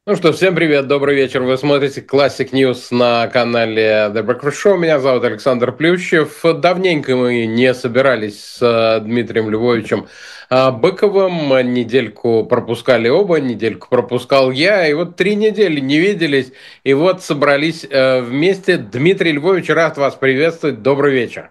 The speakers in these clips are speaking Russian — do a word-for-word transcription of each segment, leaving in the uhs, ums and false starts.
Ну что, всем привет, добрый вечер. Вы смотрите Classic News на канале The Breakfast Show. Меня зовут Александр Плющев. Давненько мы не собирались с э, Дмитрием Львовичем э, Быковым. Недельку пропускали оба, недельку пропускал я. И вот три недели не виделись. И вот собрались э, вместе. Дмитрий Львович, рад вас приветствовать. Добрый вечер.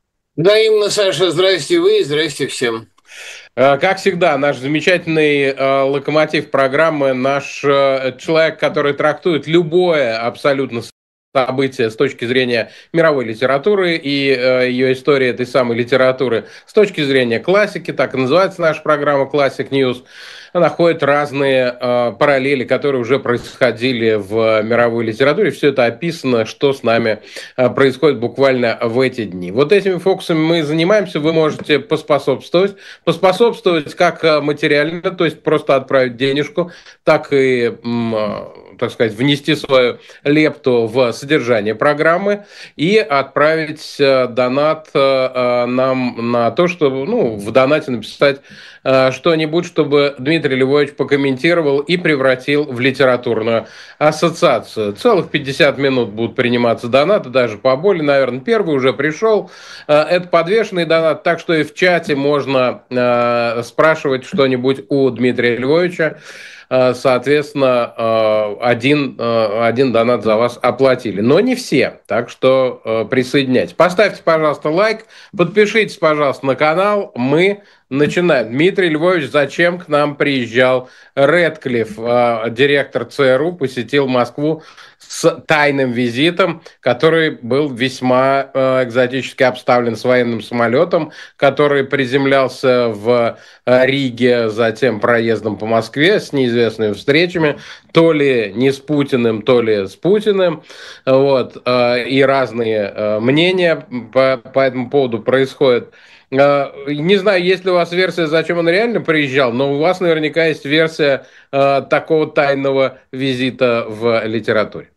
Да, именно, Саша, здрасте вы, здрасте всем. Э, Как всегда, наш замечательный э, локомотив программы, наш э, человек, который трактует любое абсолютно событие с точки зрения мировой литературы и э, ее истории этой самой литературы с точки зрения классики, так и называется наша программа Classic News, находит разные э, параллели, которые уже происходили в мировой литературе. Все это описано, что с нами э, происходит буквально в эти дни. Вот этими фокусами мы занимаемся. Вы можете поспособствовать. Поспособствовать как э, материально, то есть просто отправить денежку, так и, м, э, так сказать, внести свою лепту в содержание программы и отправить э, донат э, э, нам на то, чтобы, ну, в донате написать э, что-нибудь, чтобы Дмитрий Львович покомментировал и превратил в литературную ассоциацию. Целых пятьдесят минут будут приниматься донаты, даже поболее, наверное. Первый уже пришел. Э, это подвешенный донат, так что и в чате можно э, спрашивать что-нибудь у Дмитрия Львовича. Э, Соответственно, э, один, э, один донат за вас оплатили. Но не все, так что э, присоединяйтесь. Поставьте, пожалуйста, лайк, подпишитесь, пожалуйста, на канал. Мы начинаем. Дмитрий Львович, зачем к нам приезжал Рэдклифф, э, директор ЦРУ, посетил Москву с тайным визитом, который был весьма э, экзотически обставлен с военным самолетом, который приземлялся в э, Риге, затем проездом по Москве с неизвестными встречами, то ли не с Путиным, то ли с Путиным. Вот, э, и разные э, мнения по, по этому поводу происходят. Э, Не знаю, есть ли у вас версия, зачем он реально приезжал, но у вас наверняка есть версия э, такого тайного визита в литературе.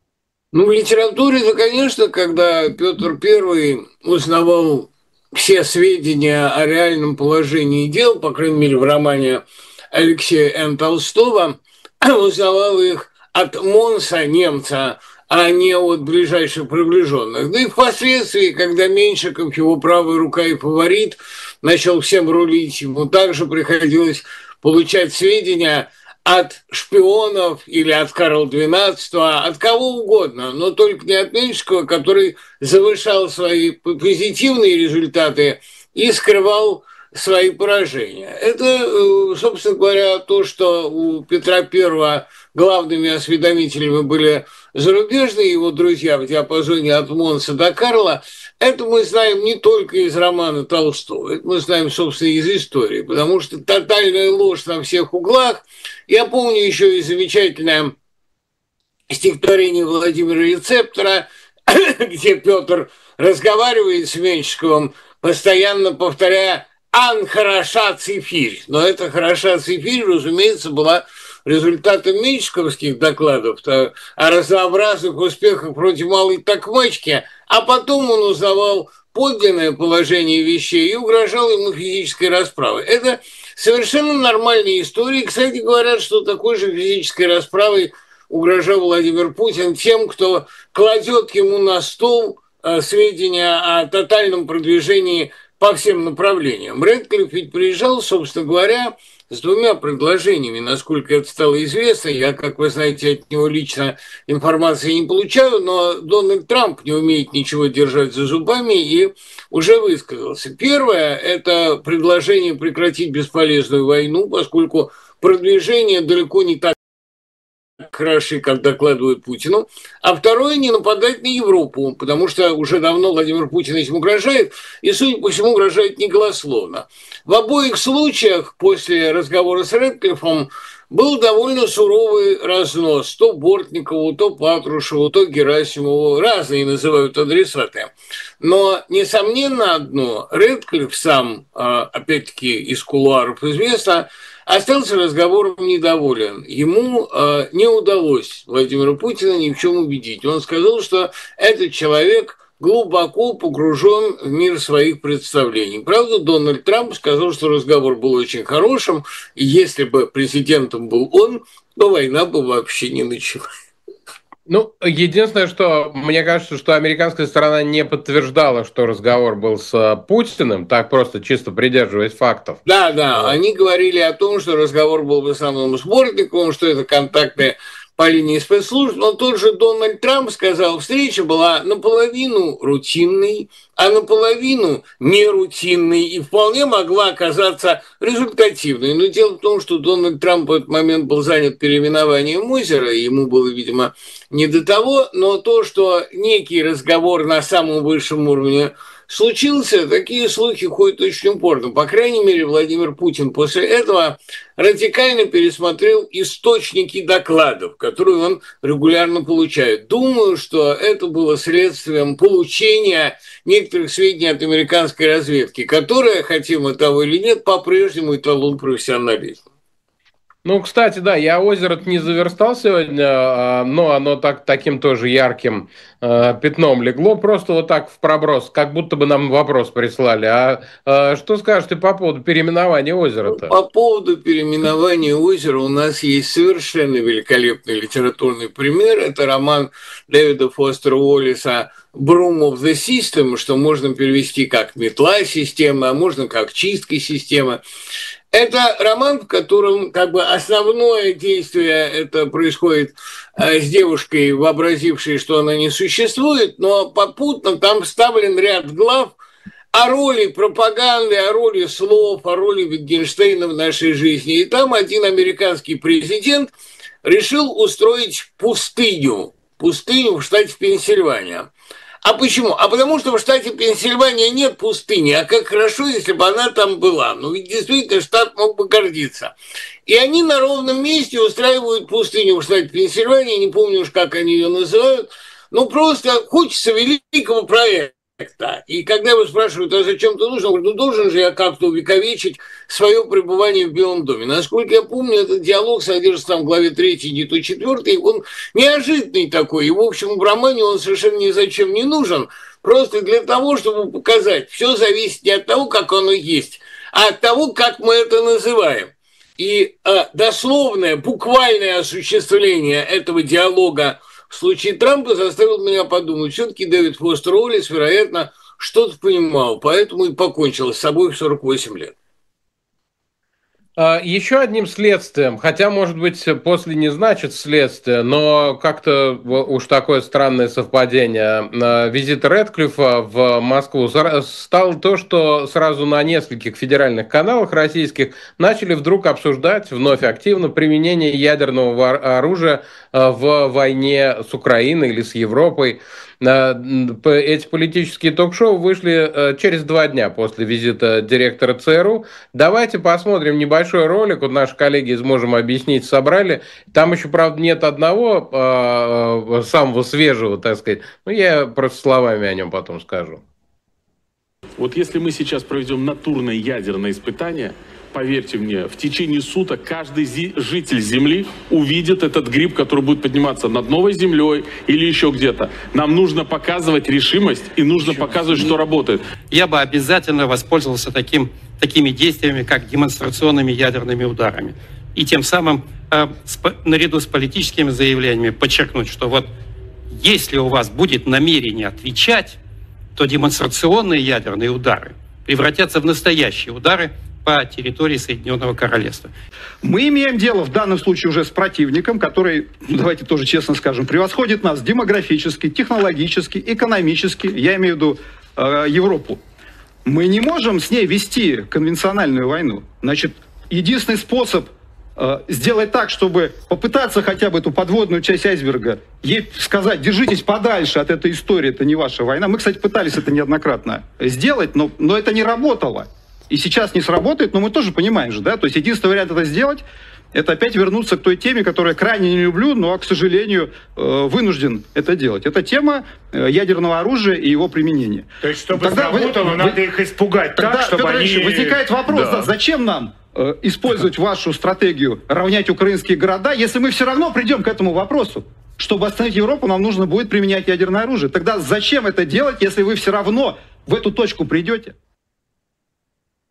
Ну, в литературе-то, конечно, когда Петр Первый узнавал все сведения о реальном положении дел, по крайней мере, в романе Алексея Н. Толстого, узнавал их от Монса, немца, а не от ближайших приближенных. Да и впоследствии, когда Меньшиков, его правая рука и фаворит, начал всем рулить, ему также приходилось получать сведения от шпионов или от Карла двенадцатого, от кого угодно, но только не от Меньшикова, который завышал свои позитивные результаты и скрывал свои поражения. Это, э, собственно говоря, то, что у Петра Первого главными осведомителями были зарубежные его друзья в диапазоне от Монса до Карла, это мы знаем не только из романа Толстого, это мы знаем, собственно, из истории, потому что тотальная ложь на всех углах. Я помню еще и замечательное стихотворение Владимира Рецептора, где Петр разговаривает с Меньшиковым, постоянно повторяя «Ан хороша цифирь». Но эта хороша цифирь, разумеется, была результатом меньшиковских докладов о разнообразных успехах против малой токмачки, а потом он узнавал подлинное положение вещей и угрожал ему физической расправой. Это совершенно нормальные истории. Кстати, говорят, что такой же физической расправой угрожал Владимир Путин тем, кто кладет ему на стол э, сведения о тотальном продвижении по всем направлениям. Рэдклифф ведь приезжал, собственно говоря, с двумя предложениями, насколько это стало известно. Я, как вы знаете, от него лично информации не получаю, но Дональд Трамп не умеет ничего держать за зубами и уже высказался. Первое – это предложение прекратить бесполезную войну, поскольку продвижение далеко не так хороши, как докладывают Путину, а второе – не нападать на Европу, потому что уже давно Владимир Путин этим угрожает, и, судя по всему, угрожает неголословно. В обоих случаях после разговора с Рэдклиффом был довольно суровый разнос. То Бортникову, то Патрушеву, то Герасимову, разные называют адресаты. Но, несомненно, одно, Рэдклифф сам, опять-таки, из кулуаров известно, остался разговором недоволен. Ему э, не удалось Владимира Путина ни в чем убедить. Он сказал, что этот человек глубоко погружен в мир своих представлений. Правда, Дональд Трамп сказал, что разговор был очень хорошим, и если бы президентом был он, то война бы вообще не началась. Ну, единственное, что мне кажется, что американская сторона не подтверждала, что разговор был с Путиным, так просто чисто придерживаясь фактов. Да, да, Вот. Они говорили о том, что разговор был в основном с Бортниковым, что это контакты по линии спецслужб, но тот же Дональд Трамп сказал, встреча была наполовину рутинной, а наполовину нерутинной и вполне могла оказаться результативной. Но дело в том, что Дональд Трамп в этот момент был занят переименованием озера, и ему было, видимо, не до того, но то, что некий разговор на самом высшем уровне случился, такие слухи ходят очень упорно. По крайней мере, Владимир Путин после этого радикально пересмотрел источники докладов, которые он регулярно получает. Думаю, что это было следствием получения некоторых сведений от американской разведки, которая, хотим мы того или нет, по-прежнему эталон профессионализма. Ну, кстати, да, я озеро не заверстал сегодня, но оно так, таким тоже ярким э, пятном легло, просто вот так в проброс, как будто бы нам вопрос прислали. А э, что скажешь ты по поводу переименования озера-то? По поводу переименования озера у нас есть совершенно великолепный литературный пример. Это роман Дэвида Фостера Уоллиса «Broom of the System», что можно перевести как «метла системы», а можно как «чистка системы». Это роман, в котором как бы основное действие это происходит с девушкой, вообразившей, что она не существует, но попутно там вставлен ряд глав о роли пропаганды, о роли слов, о роли Wittgensteina в нашей жизни. И там один американский президент решил устроить пустыню, пустыню в штате Пенсильвания. А почему? А потому что в штате Пенсильвания нет пустыни, а как хорошо, если бы она там была. Ну ведь действительно штат мог бы гордиться. И они на ровном месте устраивают пустыню в штате Пенсильвания, не помню уж, как они ее называют, но просто хочется великого проекта. И когда его спрашивают, а зачем ты нужен, он говорит, ну должен же я как-то увековечить свое пребывание в Белом доме. Насколько я помню, этот диалог содержится там в главе третьей, не то четвертой, он неожиданный такой, и в общем в романе он совершенно ни зачем не нужен, просто для того, чтобы показать, все зависит не от того, как оно есть, а от того, как мы это называем. И а, дословное, буквальное осуществление этого диалога в случае Трампа заставил меня подумать, все-таки Дэвид Фостер Уоллис, вероятно, что-то понимал, поэтому и покончил с собой в сорок восемь лет. Еще одним следствием, хотя, может быть, после не значит следствие, но как-то уж такое странное совпадение, визит Рэдклиффа в Москву стало то, что сразу на нескольких федеральных каналах российских начали вдруг обсуждать вновь активно применение ядерного оружия в войне с Украиной или с Европой. Эти политические ток-шоу вышли через два дня после визита директора ЦРУ. Давайте посмотрим небольшой ролик. Вот наши коллеги из «Можем объяснить» собрали. Там еще, правда, нет одного э, самого свежего, так сказать. Но я просто словами о нем потом скажу. Вот если мы сейчас проведем натурное ядерное испытание, поверьте мне, в течение суток каждый житель Земли увидит этот гриб, который будет подниматься над новой Землей или еще где-то. Нам нужно показывать решимость и нужно показывать, что работает. Я бы обязательно воспользовался таким, такими действиями, как демонстрационными ядерными ударами. И тем самым, э, с, наряду с политическими заявлениями, подчеркнуть, что вот если у вас будет намерение отвечать, то демонстрационные ядерные удары превратятся в настоящие удары по территории Соединенного Королевства. Мы имеем дело в данном случае уже с противником, который, давайте тоже честно скажем, превосходит нас демографически, технологически, экономически, я имею в виду э, Европу. Мы не можем с ней вести конвенциональную войну. Значит, единственный способ э, сделать так, чтобы попытаться хотя бы эту подводную часть айсберга, ей сказать, держитесь подальше от этой истории, это не ваша война. Мы, кстати, пытались это неоднократно сделать, но, но это не работало. И сейчас не сработает, но мы тоже понимаем же, да, то есть единственный вариант это сделать, это опять вернуться к той теме, которую я крайне не люблю, но, к сожалению, вынужден это делать. Это тема ядерного оружия и его применения. То есть, чтобы тогда сработало, вы, надо вы, их испугать тогда, так, чтобы Петр они... Ильич, возникает вопрос, да. Да, зачем нам э, использовать вашу стратегию равнять украинские города, если мы все равно придем к этому вопросу? Чтобы остановить Европу, нам нужно будет применять ядерное оружие. Тогда зачем это делать, если вы все равно в эту точку придете?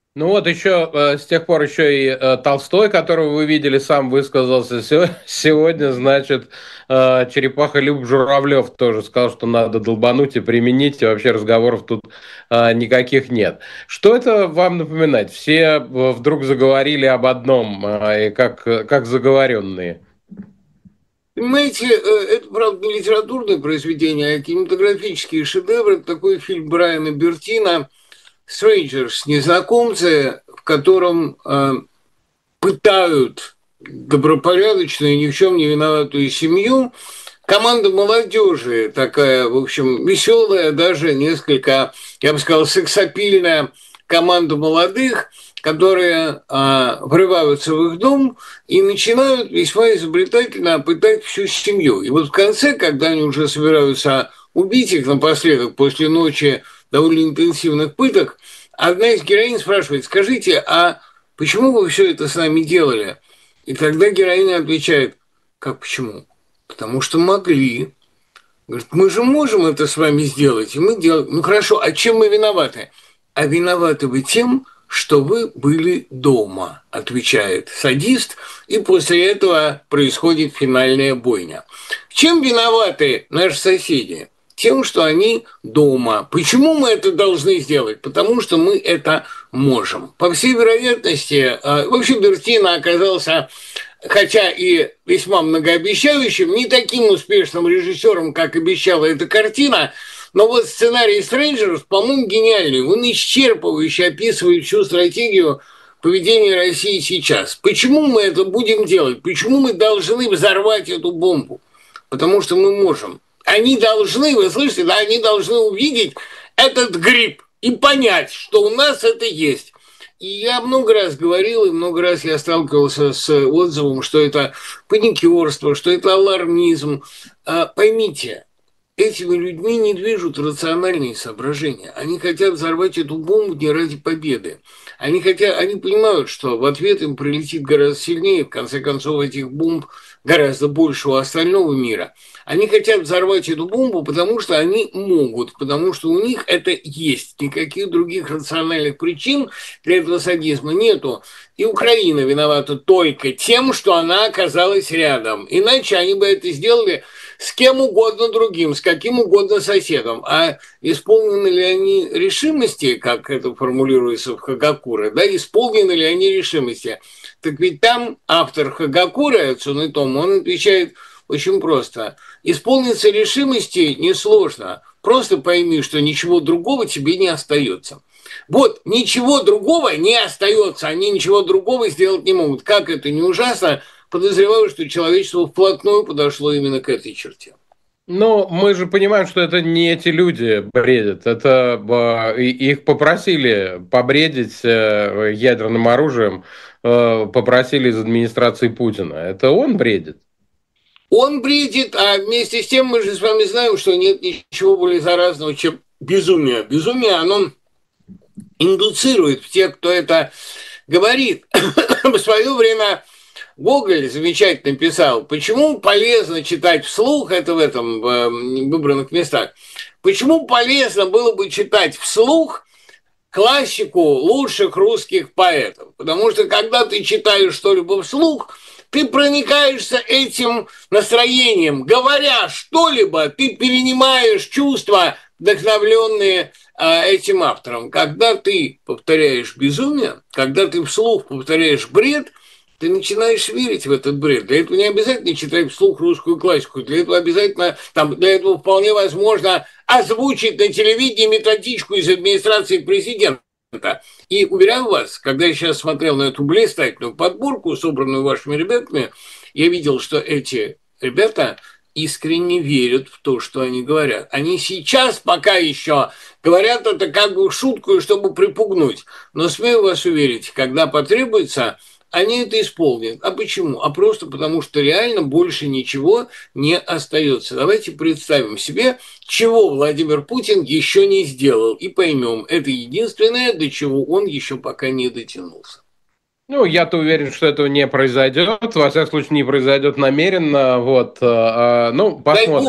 Ну вот еще э, с тех пор еще и э, Толстой, которого вы видели, сам высказался. Се- Сегодня, значит, э, Черепаха Люб Журавлев тоже сказал, что надо долбануть и применить, и вообще разговоров тут э, никаких нет. Что это вам напоминает? Все э, вдруг заговорили об одном, э, и как, как заговоренные. Понимаете, э, это, правда, не литературное произведение, а кинематографический шедевр. Это такой фильм Брайана Бертина «Strangers», незнакомцы, в котором э, пытают добропорядочную, ни в чем не виноватую семью. Команда молодежи такая, в общем, веселая, даже несколько, я бы сказал, сексапильная команда молодых, которые а, врываются в их дом и начинают весьма изобретательно пытать всю семью. И вот в конце, когда они уже собираются убить их напоследок после ночи довольно интенсивных пыток, одна из героинь спрашивает: скажите, а почему вы все это с нами делали? И тогда героиня отвечает: как почему? Потому что могли. Говорит, мы же можем это с вами сделать, и мы делаем. Ну хорошо, а чем мы виноваты? А виноваты вы тем, что вы были дома, отвечает садист, и после этого происходит финальная бойня. Чем виноваты наши соседи? Тем, что они дома. Почему мы это должны сделать? Потому что мы это можем. По всей вероятности, вообще Бертина оказался, хотя и весьма многообещающим, не таким успешным режиссером, как обещала эта картина, но вот сценарий «Strangers», по-моему, гениальный. Он исчерпывающе описывает всю стратегию поведения России сейчас. Почему мы это будем делать? Почему мы должны взорвать эту бомбу? Потому что мы можем. Они должны, вы слышите, да, они должны увидеть этот гриб и понять, что у нас это есть. И я много раз говорил, и много раз я сталкивался с отзывом, что это паникерство, что это алармизм. А, поймите, этими людьми не движут рациональные соображения. Они хотят взорвать эту бомбу не ради победы. Они, хотят, они понимают, что в ответ им прилетит гораздо сильнее, в конце концов, этих бомб гораздо больше у остального мира. Они хотят взорвать эту бомбу, потому что они могут, потому что у них это есть. Никаких других рациональных причин для этого садизма нету. И Украина виновата только тем, что она оказалась рядом. Иначе они бы это сделали с кем угодно другим, с каким угодно соседом. А исполнены ли они решимости, как это формулируется в Хагакуре, да, исполнены ли они решимости? Так ведь там автор Хагакуры, Цунэтомо, он отвечает очень просто. Исполниться решимости несложно. Просто пойми, что ничего другого тебе не остается. Вот, ничего другого не остается, они ничего другого сделать не могут. Как это не ужасно, подозреваю, что человечество вплотную подошло именно к этой черте. Но мы же понимаем, что это не эти люди бредят. Это э, их попросили побредить э, ядерным оружием, э, попросили из администрации Путина. Это он бредит. Он бредит, а вместе с тем мы же с вами знаем, что нет ничего более заразного, чем безумие. Безумие, оно индуцирует в тех, кто это говорит. В свое время Гоголь замечательно писал, почему полезно читать вслух, это в этом, в выбранных местах, почему полезно было бы читать вслух классику лучших русских поэтов. Потому что когда ты читаешь что-либо вслух, ты проникаешься этим настроением. Говоря что-либо, ты перенимаешь чувства, вдохновленные а, этим автором. Когда ты повторяешь безумие, когда ты вслух повторяешь бред, ты начинаешь верить в этот бред. Для этого не обязательно читать вслух русскую классику. Для этого обязательно, там, для этого вполне возможно озвучить на телевидении методичку из администрации президента. И уверяю вас, когда я сейчас смотрел на эту блистательную подборку, собранную вашими ребятами, я видел, что эти ребята искренне верят в то, что они говорят. Они сейчас пока еще говорят это как бы в шутку, чтобы припугнуть. Но смею вас уверить, когда потребуется, они это исполнят. А почему? А просто потому, что реально больше ничего не остается. Давайте представим себе, чего Владимир Путин еще не сделал, и поймем, это единственное, до чего он еще пока не дотянулся. Ну, я-то уверен, что этого не произойдет. Во всяком случае, не произойдет намеренно. Вот. Ну, посмотрим. Дай бог,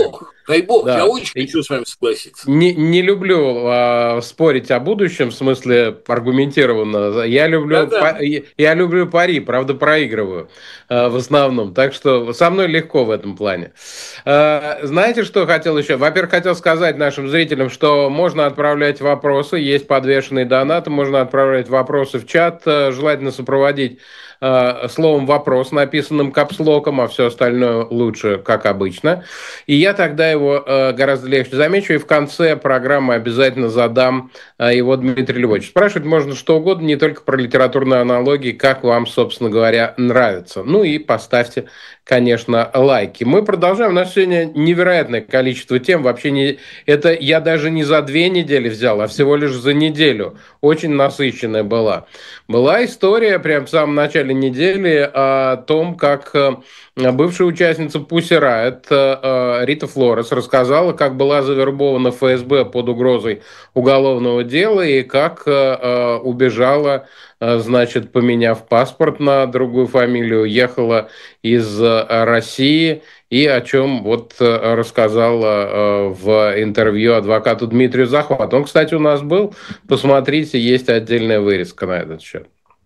Дай бог, Да. я очень хочу с вами согласиться. Не, не люблю э, спорить о будущем, в смысле аргументированно. Я люблю, Да-да. по, я, я люблю пари, правда проигрываю э, в основном. Так что со мной легко в этом плане. Э, знаете, что хотел еще? Во-первых, хотел сказать нашим зрителям, что можно отправлять вопросы, есть подвешенные донаты, можно отправлять вопросы в чат, э, желательно сопроводить э, словом «вопрос», написанным капслоком, а все остальное лучше, как обычно. И я тогда его э, гораздо легче замечу, и в конце программы обязательно задам э, его Дмитрию Львовичу. Спрашивать можно что угодно, не только про литературные аналогии, как вам, собственно говоря, нравится. Ну и поставьте, конечно, лайки. Мы продолжаем. У нас сегодня невероятное количество тем. Вообще не... это я даже не за две недели взял, а всего лишь за неделю. Очень насыщенная была. Была история прямо в самом начале недели о том, как бывшая участница Pussy Riot Рита Флорес рассказала, как была завербована эф эс бэ под угрозой уголовного дела и как убежала, значит, поменяв паспорт на другую фамилию, ехала из России, и о чем вот рассказала в интервью адвокату Дмитрию Захвату. Он, кстати, у нас был. Посмотрите, есть отдельная вырезка на этот счет.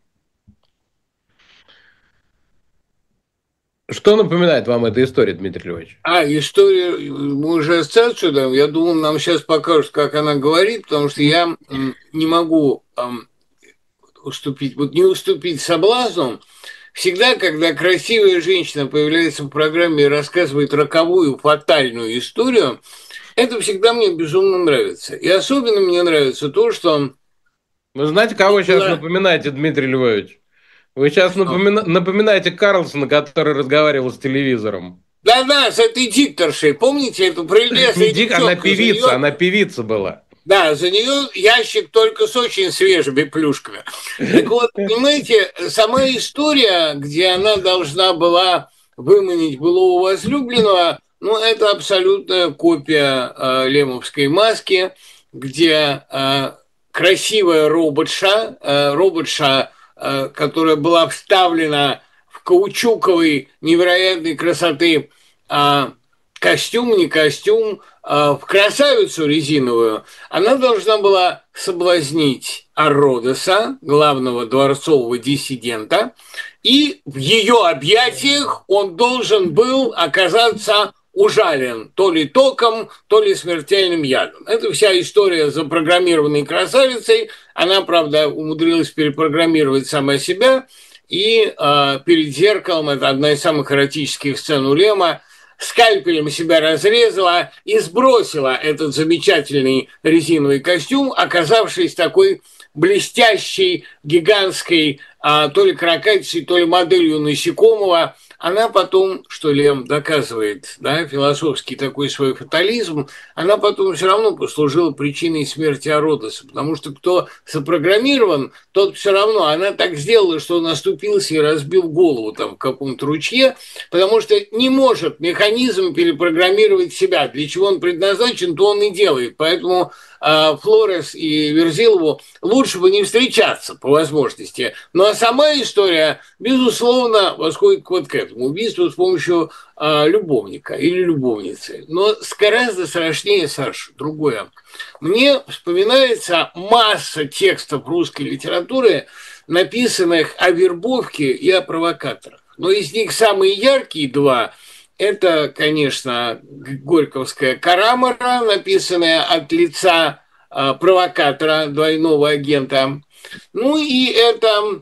Что напоминает вам эта история, Дмитрий Львович? А, история, мы уже ассоциацию даем. Я думал, нам сейчас покажут, как она говорит, потому что я не могу эм, уступить, вот не уступить соблазну. Всегда, когда красивая женщина появляется в программе и рассказывает роковую, фатальную историю, это всегда мне безумно нравится. И особенно мне нравится то, что... Вы знаете, кого сейчас да. напоминаете, Дмитрий Львович? Вы сейчас напомина... напоминаете Карлсона, который разговаривал с телевизором. Да-да, с этой дикторшей. Помните эту прелестную девчонку? Она певица, она певица была. Да, за нее ящик только с очень свежими плюшками. Так вот, понимаете, сама история, где она должна была выманить былого возлюбленного, ну, это абсолютная копия э, лемовской маски, где э, красивая роботша, э, роботша, э, которая была вставлена в каучуковый невероятной красоты э, костюм, не костюм, в красавицу резиновую, она должна была соблазнить Ародоса, главного дворцового диссидента, и в ее объятиях он должен был оказаться ужален то ли током, то ли смертельным ядом. Это вся история с запрограммированной красавицей. Она, правда, умудрилась перепрограммировать сама себя, и э, перед зеркалом, это одна из самых эротических сцен у Лема, скальпелем себя разрезала и сбросила этот замечательный резиновый костюм, оказавшись такой блестящей, гигантской, а, то ли крокодицей, то ли моделью насекомого. Она потом, что Лем доказывает, да, философский такой свой фатализм, она потом все равно послужила причиной смерти Ародоса, потому что кто запрограммирован, тот все равно, она так сделала, что он оступился и разбил голову там в каком-то ручье, потому что не может механизм перепрограммировать себя, для чего он предназначен, то он и делает, поэтому Флорес и Верзилову лучше бы не встречаться по возможности. Ну а сама история, безусловно, восходит вот к этому убийству с помощью а, любовника или любовницы. Но гораздо страшнее, Саша, другое. Мне вспоминается масса текстов русской литературы, написанных о вербовке и о провокаторах. Но из них самые яркие два – это, конечно, горьковская «Карамара», написанная от лица э, провокатора, двойного агента. Ну и это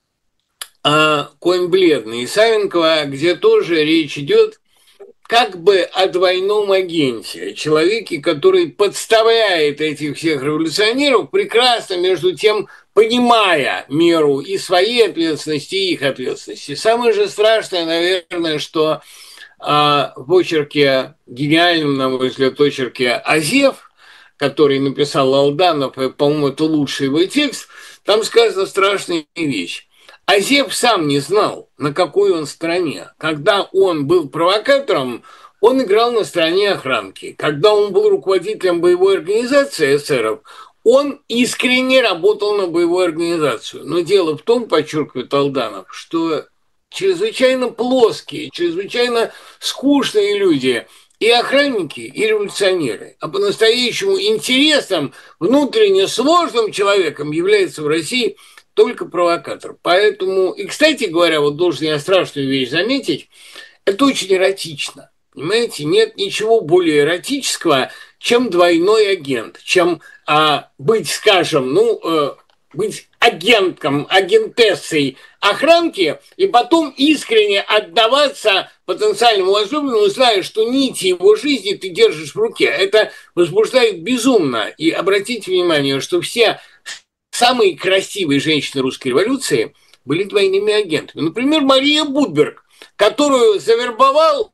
э, «Конь бледный» Савенкова, где тоже речь идет как бы о двойном агенте, человеке, который подставляет этих всех революционеров, прекрасно, между тем, понимая меру и своей ответственности, и их ответственности. Самое же страшное, наверное, что в очерке, гениальном, на мой взгляд, очерке «Азев», который написал Алданов, и, по-моему, это лучший его текст, там сказана страшная вещь. Азев сам не знал, на какой он стороне. Когда он был провокатором, он играл на стороне охранки. Когда он был руководителем боевой организации эсеров, он искренне работал на боевую организацию. Но дело в том, подчеркивает Алданов, что чрезвычайно плоские, чрезвычайно скучные люди и охранники, и революционеры. А по-настоящему интересным, внутренне сложным человеком является в России только провокатор. Поэтому, и, кстати говоря, вот должен я страшную вещь заметить, это очень эротично. Понимаете, нет ничего более эротического, чем двойной агент, чем а, быть, скажем, ну, э, быть агентом, агентессой охранки и потом искренне отдаваться потенциальному возлюбленному, зная, что нити его жизни ты держишь в руке. Это возбуждает безумно. И обратите внимание, что все самые красивые женщины русской революции были двойными агентами. Например, Мария Будберг, которую завербовал...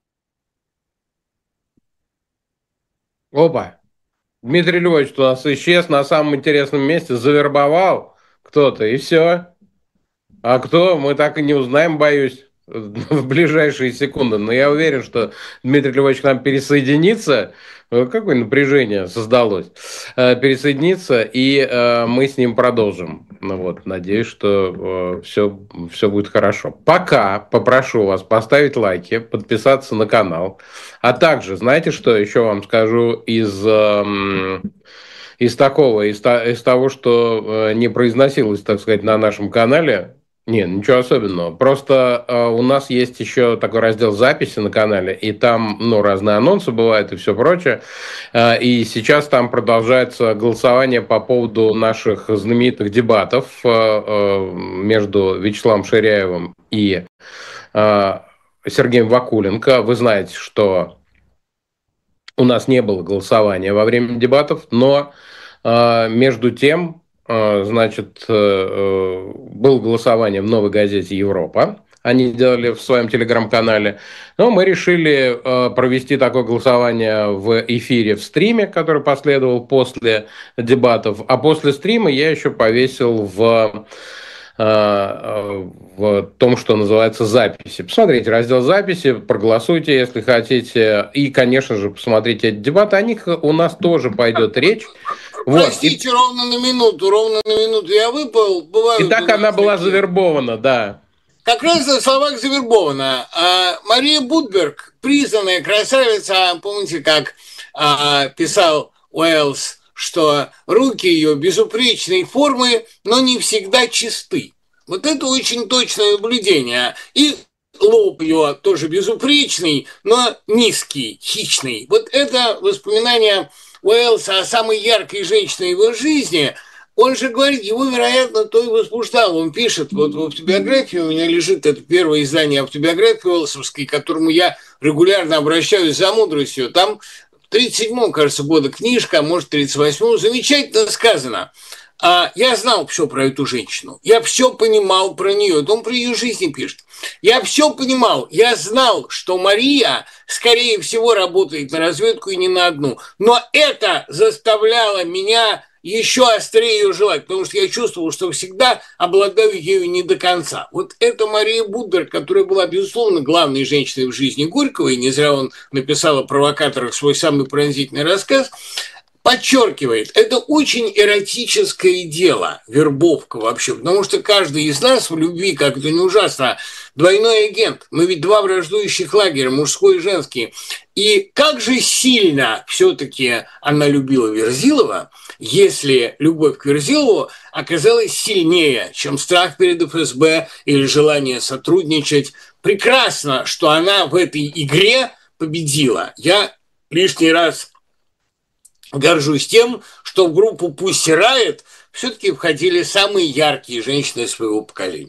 Опа! Дмитрий Львович у нас исчез на самом интересном месте, завербовал кто-то, и все. А кто, мы так и не узнаем, боюсь, в ближайшие секунды. Но я уверен, что Дмитрий Львович к нам пересоединится. Какое напряжение создалось. Пересоединится, и мы с ним продолжим. Ну вот, надеюсь, что все, все будет хорошо. Пока попрошу вас поставить лайки, подписаться на канал. А также, знаете, что еще вам скажу из... из такого, из, из того, что не произносилось, так сказать, на нашем канале. Нет, ничего особенного. Просто э, у нас есть еще такой раздел записи на канале, и там, ну, разные анонсы бывают и все прочее. Э, и сейчас там продолжается голосование по поводу наших знаменитых дебатов э, э, между Вячеславом Ширяевым и э, Сергеем Вакуленко. Вы знаете, что у нас не было голосования во время дебатов, но э, между тем... Значит, было голосование в «Новой газете Европа». Они делали в своем телеграм-канале. Но мы решили провести такое голосование в эфире, в стриме, который последовал после дебатов. А после стрима я еще повесил в... в том, что называется записи. Посмотрите раздел записи, проголосуйте, если хотите. И, конечно же, посмотрите эти дебаты. О них у нас тоже пойдет речь. Простите, вот. ровно на минуту, ровно на минуту я выпал. Бывают и так она была завербована, да. Как раз на словах завербована. А Мария Будберг, признанная красавица, помните, как а, писал Уэллс, что руки ее безупречной формы, но не всегда чисты. Вот это очень точное наблюдение. И лоб ее тоже безупречный, но низкий, хищный. Вот это воспоминание Уэллса о самой яркой женщине его жизни. Он же говорит, его, вероятно, то и возбуждал. Он пишет, вот в автобиографии у меня лежит это первое издание автобиографии Уэллсовской, к которому я регулярно обращаюсь за мудростью. Там в тридцать седьмом, кажется, года книжка, а может, в тридцать восьмом, замечательно сказано. А я знал все про эту женщину, я все понимал про нее, это он про ее жизнь пишет. Я все понимал, я знал, что Мария, скорее всего, работает на разведку и не на одну. Но это заставляло меня еще острее ее желать, потому что я чувствовал, что всегда обладаю ею не до конца. Вот это Мария Будберг, которая была, безусловно, главной женщиной в жизни Горького, и не зря он написал о провокаторах свой самый пронзительный рассказ, подчеркивает, это очень эротическое дело, вербовка вообще, потому что каждый из нас в любви, как это не ужасно, двойной агент. Мы ведь два враждующих лагеря, мужской и женский. И как же сильно все-таки она любила Верзилова, если любовь к Верзилову оказалась сильнее, чем страх перед эф эс бэ или желание сотрудничать. Прекрасно, что она в этой игре победила. Я лишний раз горжусь тем, что в группу «Пусть Райт» все-таки входили самые яркие женщины своего поколения.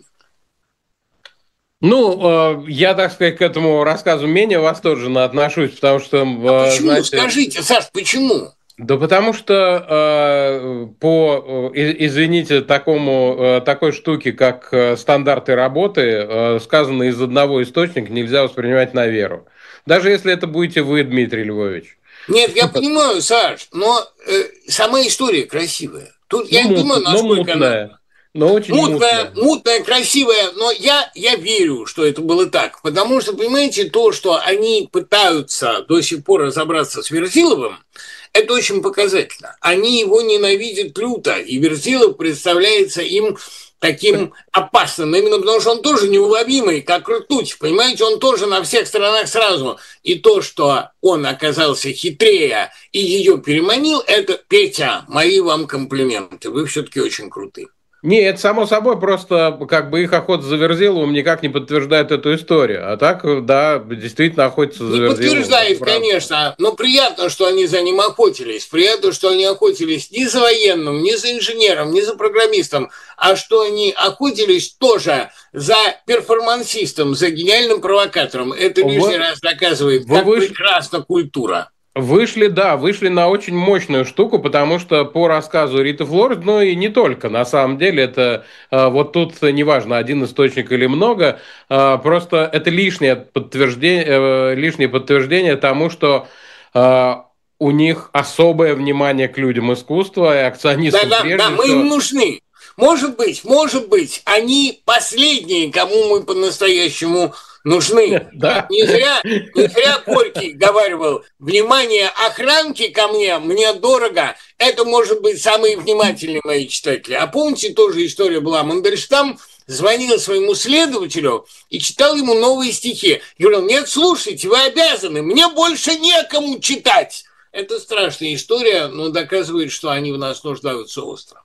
Ну, я, так сказать, к этому рассказу менее восторженно отношусь, потому что... А почему? Знаете, скажите, Саш, почему? Да потому что э, по, извините, такому, э, такой штуке, как стандарты работы, э, сказанные из одного источника, нельзя воспринимать на веру. Даже если это будете вы, Дмитрий Львович. Нет, я понимаю, Саш, но э, сама история красивая. Тут ну, я не думаю, насколько мутная, она... Но очень мутная, мутная. мутная, красивая, но я, я верю, что это было так. Потому что, понимаете, то, что они пытаются до сих пор разобраться с Верзиловым, это очень показательно. Они его ненавидят люто, и Верзилов представляется им таким опасным, именно потому что он тоже неуловимый, как ртуть, понимаете, он тоже на всех сторонах сразу. И то, что он оказался хитрее и ее переманил, это, Петя, мои вам комплименты, вы все-таки очень крутые. Нет, само собой, просто как бы их охота за Верзиловым никак не подтверждает эту историю. А так, да, действительно охотятся за Верзиловым. Не подтверждает, конечно, но приятно, что они за ним охотились. Приятно, что они охотились не за военным, не за инженером, не за программистом, а что они охотились тоже за перформансистом, за гениальным провокатором. Это лишний вы, раз доказывает, как вы... прекрасна культура. Вышли, да, вышли на очень мощную штуку, потому что по рассказу Риты Флорид, ну и не только, на самом деле, это э, вот тут неважно, один источник или много, э, просто это лишнее подтверждение, э, лишнее подтверждение тому, что э, у них особое внимание к людям искусства и акционистам. Да, да, да, мы им нужны. Может быть, может быть, они последние, кому мы по-настоящему нужны. Да. Не зря, не зря Горький говаривал, внимание охранки ко мне, мне дорого. Это, может быть, самые внимательные мои читатели. А помните, тоже история была, Мандельштам звонил своему следователю и читал ему новые стихи. И говорил, нет, слушайте, вы обязаны, мне больше некому читать. Это страшная история, но доказывает, что они в нас нуждаются остро.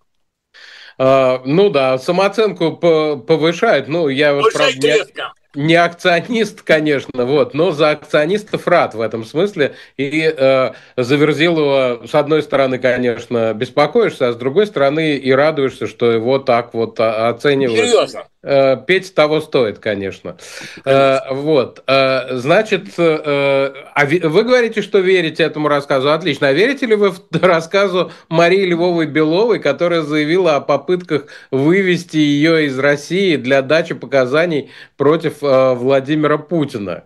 Uh, ну да, самооценку повышает. Ну, я вот правда, не, не акционист, конечно, вот, но за акционистов рад в этом смысле. И uh, за Верзилова, с одной стороны, конечно, беспокоишься, а с другой стороны и радуешься, что его так вот оценивают. Серьезно? Uh, Петь того стоит, конечно. Uh, вот, uh, значит, uh, а вы говорите, что верите этому рассказу. Отлично. А верите ли вы в рассказу Марии Львовой-Беловой, которая заявила о попытках вывести ее из России для дачи показаний против uh, Владимира Путина?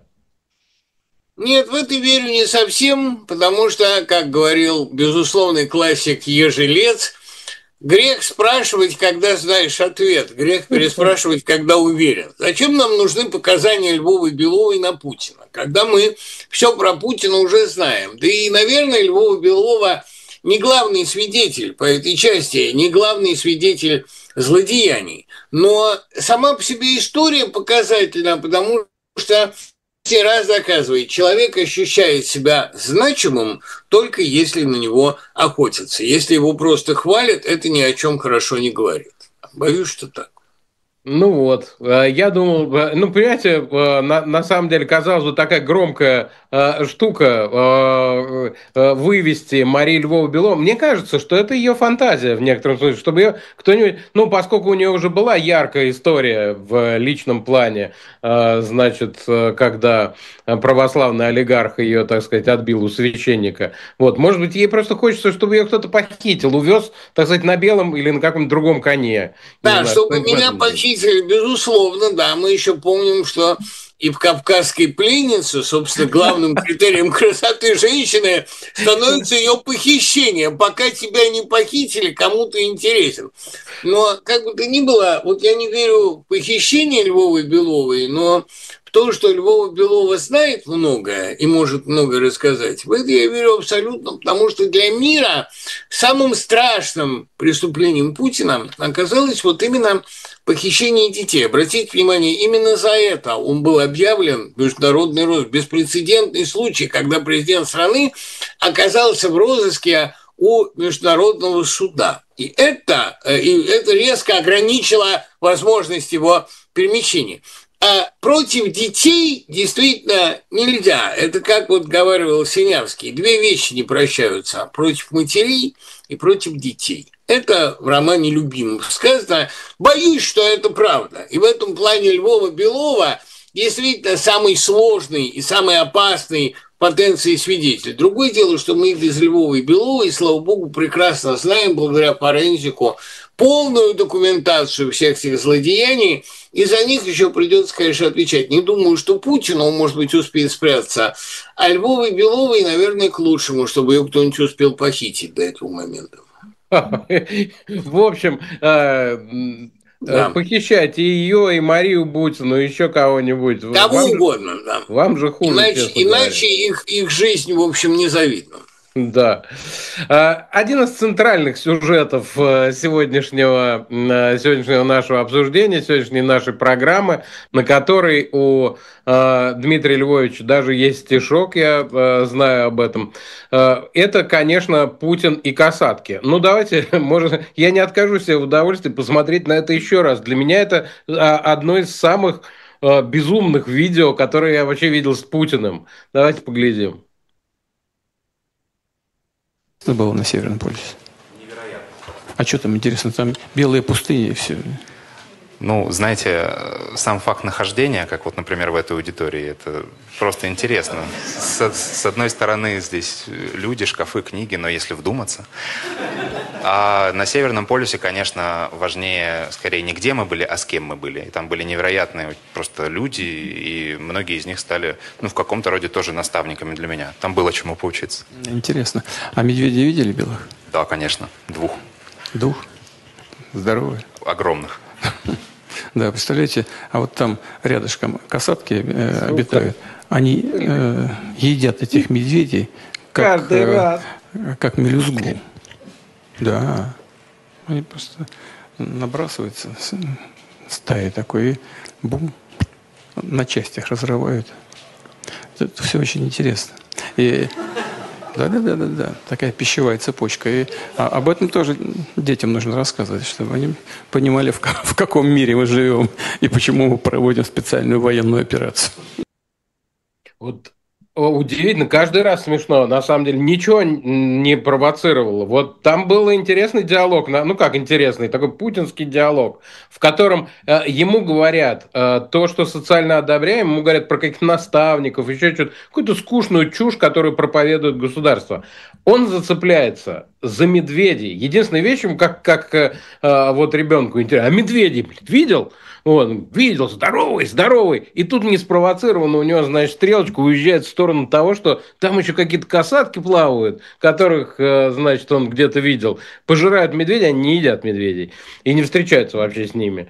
Нет, в это верю не совсем, потому что, как говорил безусловный классик Ежелец, грех спрашивать, когда знаешь ответ, грех переспрашивать, когда уверен. Зачем нам нужны показания Львовой-Беловой на Путина, когда мы все про Путина уже знаем? Да и, наверное, Львова-Белова не главный свидетель по этой части, не главный свидетель злодеяний. Но сама по себе история показательна, потому что раз доказывает, человек ощущает себя значимым только если на него охотятся. Если его просто хвалят, это ни о чем хорошо не говорит. Боюсь, что так. Ну вот, я думал, ну, понимаете, на, на самом деле, казалось бы, такая громкая э, штука э, э, вывести Марию Львову-Белову. Мне кажется, что это ее фантазия в некотором смысле, чтобы ее кто-нибудь, ну, поскольку у нее уже была яркая история в личном плане, э, значит, когда православный олигарх ее, так сказать, отбил у священника. Вот, может быть, ей просто хочется, чтобы ее кто-то похитил, увез, так сказать, на белом или на каком-то другом коне. Да, знаю, чтобы меня похитили. Безусловно, да, мы еще помним, что и в «Кавказской пленнице», собственно, главным критерием красоты женщины становится ее похищение. Пока тебя не похитили, кому ты интересен. Но, как бы то ни было, вот я не верю в похищение Львовой-Беловой, но в то, что Львова-Белова знает многое и может много рассказать, в это я верю абсолютно, потому что для мира самым страшным преступлением Путина оказалось вот именно похищение детей. Обратите внимание, именно за это он был объявлен международный розыск. Беспрецедентный случай, когда президент страны оказался в розыске у международного суда. И это, и это резко ограничило возможность его перемещения. А против детей действительно нельзя. Это, как вот говаривал Синявский, две вещи не прощаются. Против матерей и против детей. Это в романе «Любимых» сказано. Боюсь, что это правда. И в этом плане Львова-Белова действительно самый сложный и самый опасный в потенции свидетель. Другое дело, что мы без Львовой-Беловой, слава богу, прекрасно знаем, благодаря форензику, полную документацию всех этих злодеяний, и за них еще придется, конечно, отвечать. Не думаю, что Путину, может быть, успеет спрятаться, а Львовой-Беловой, наверное, к лучшему, чтобы ее кто-нибудь успел похитить до этого момента. В общем, Да. похищайте ее, и Марию Бутину, еще кого-нибудь. Кого вам угодно, же, да. Вам же хуже, Иначе, иначе их, их жизнь, в общем, незавидна. Да. Один из центральных сюжетов сегодняшнего, сегодняшнего нашего обсуждения, сегодняшней нашей программы, на которой у Дмитрия Львовича даже есть стишок, я знаю об этом, это, конечно, Путин и касатки. Ну, давайте, может, я не откажу себе в удовольствии посмотреть на это еще раз. Для меня это одно из самых безумных видео, которые я вообще видел с Путиным. Давайте поглядим. Что было на Северном полюсе? Невероятно. А что там интересно? Там белые пустыни и все. Ну, знаете, сам факт нахождения, как вот, например, в этой аудитории, это просто интересно. С, с одной стороны, здесь люди, шкафы, книги, но если вдуматься. А на Северном полюсе, конечно, важнее скорее не где мы были, а с кем мы были. И там были невероятные просто люди, и многие из них стали, ну, в каком-то роде тоже наставниками для меня. Там было чему поучиться. Интересно. А медведей видели белых? Да, конечно. Двух. Двух? Здоровые? Огромных. Да, представляете, а вот там рядышком касатки э, обитают. Они э, едят этих медведей как, каждый э, раз. как мелюзгу. Да. Они просто набрасываются стаи такой и бум, на частях разрывают. Это все очень интересно. И да, да, да, да, да. Такая пищевая цепочка. И а, об этом тоже детям нужно рассказывать, чтобы они понимали, в, в каком мире мы живем и почему мы проводим специальную военную операцию. Вот удивительно, каждый раз смешно. На самом деле ничего не провоцировало. Вот там был интересный диалог, ну как интересный, такой путинский диалог, в котором э, ему говорят э, то, что социально одобряем, ему говорят про каких-то наставников, еще что-то, какую-то скучную чушь, которую проповедует государство. Он зацепляется за медведей. Единственная вещь, как, как э, вот ребенку интересно, а медведей, блин, видел? Он видел, здоровый, здоровый. И тут не спровоцированно у него, значит, стрелочка уезжает в сторону того, что там еще какие-то касатки плавают, которых, значит, он где-то видел. Пожирают медведей, они не едят медведей. И не встречаются вообще с ними.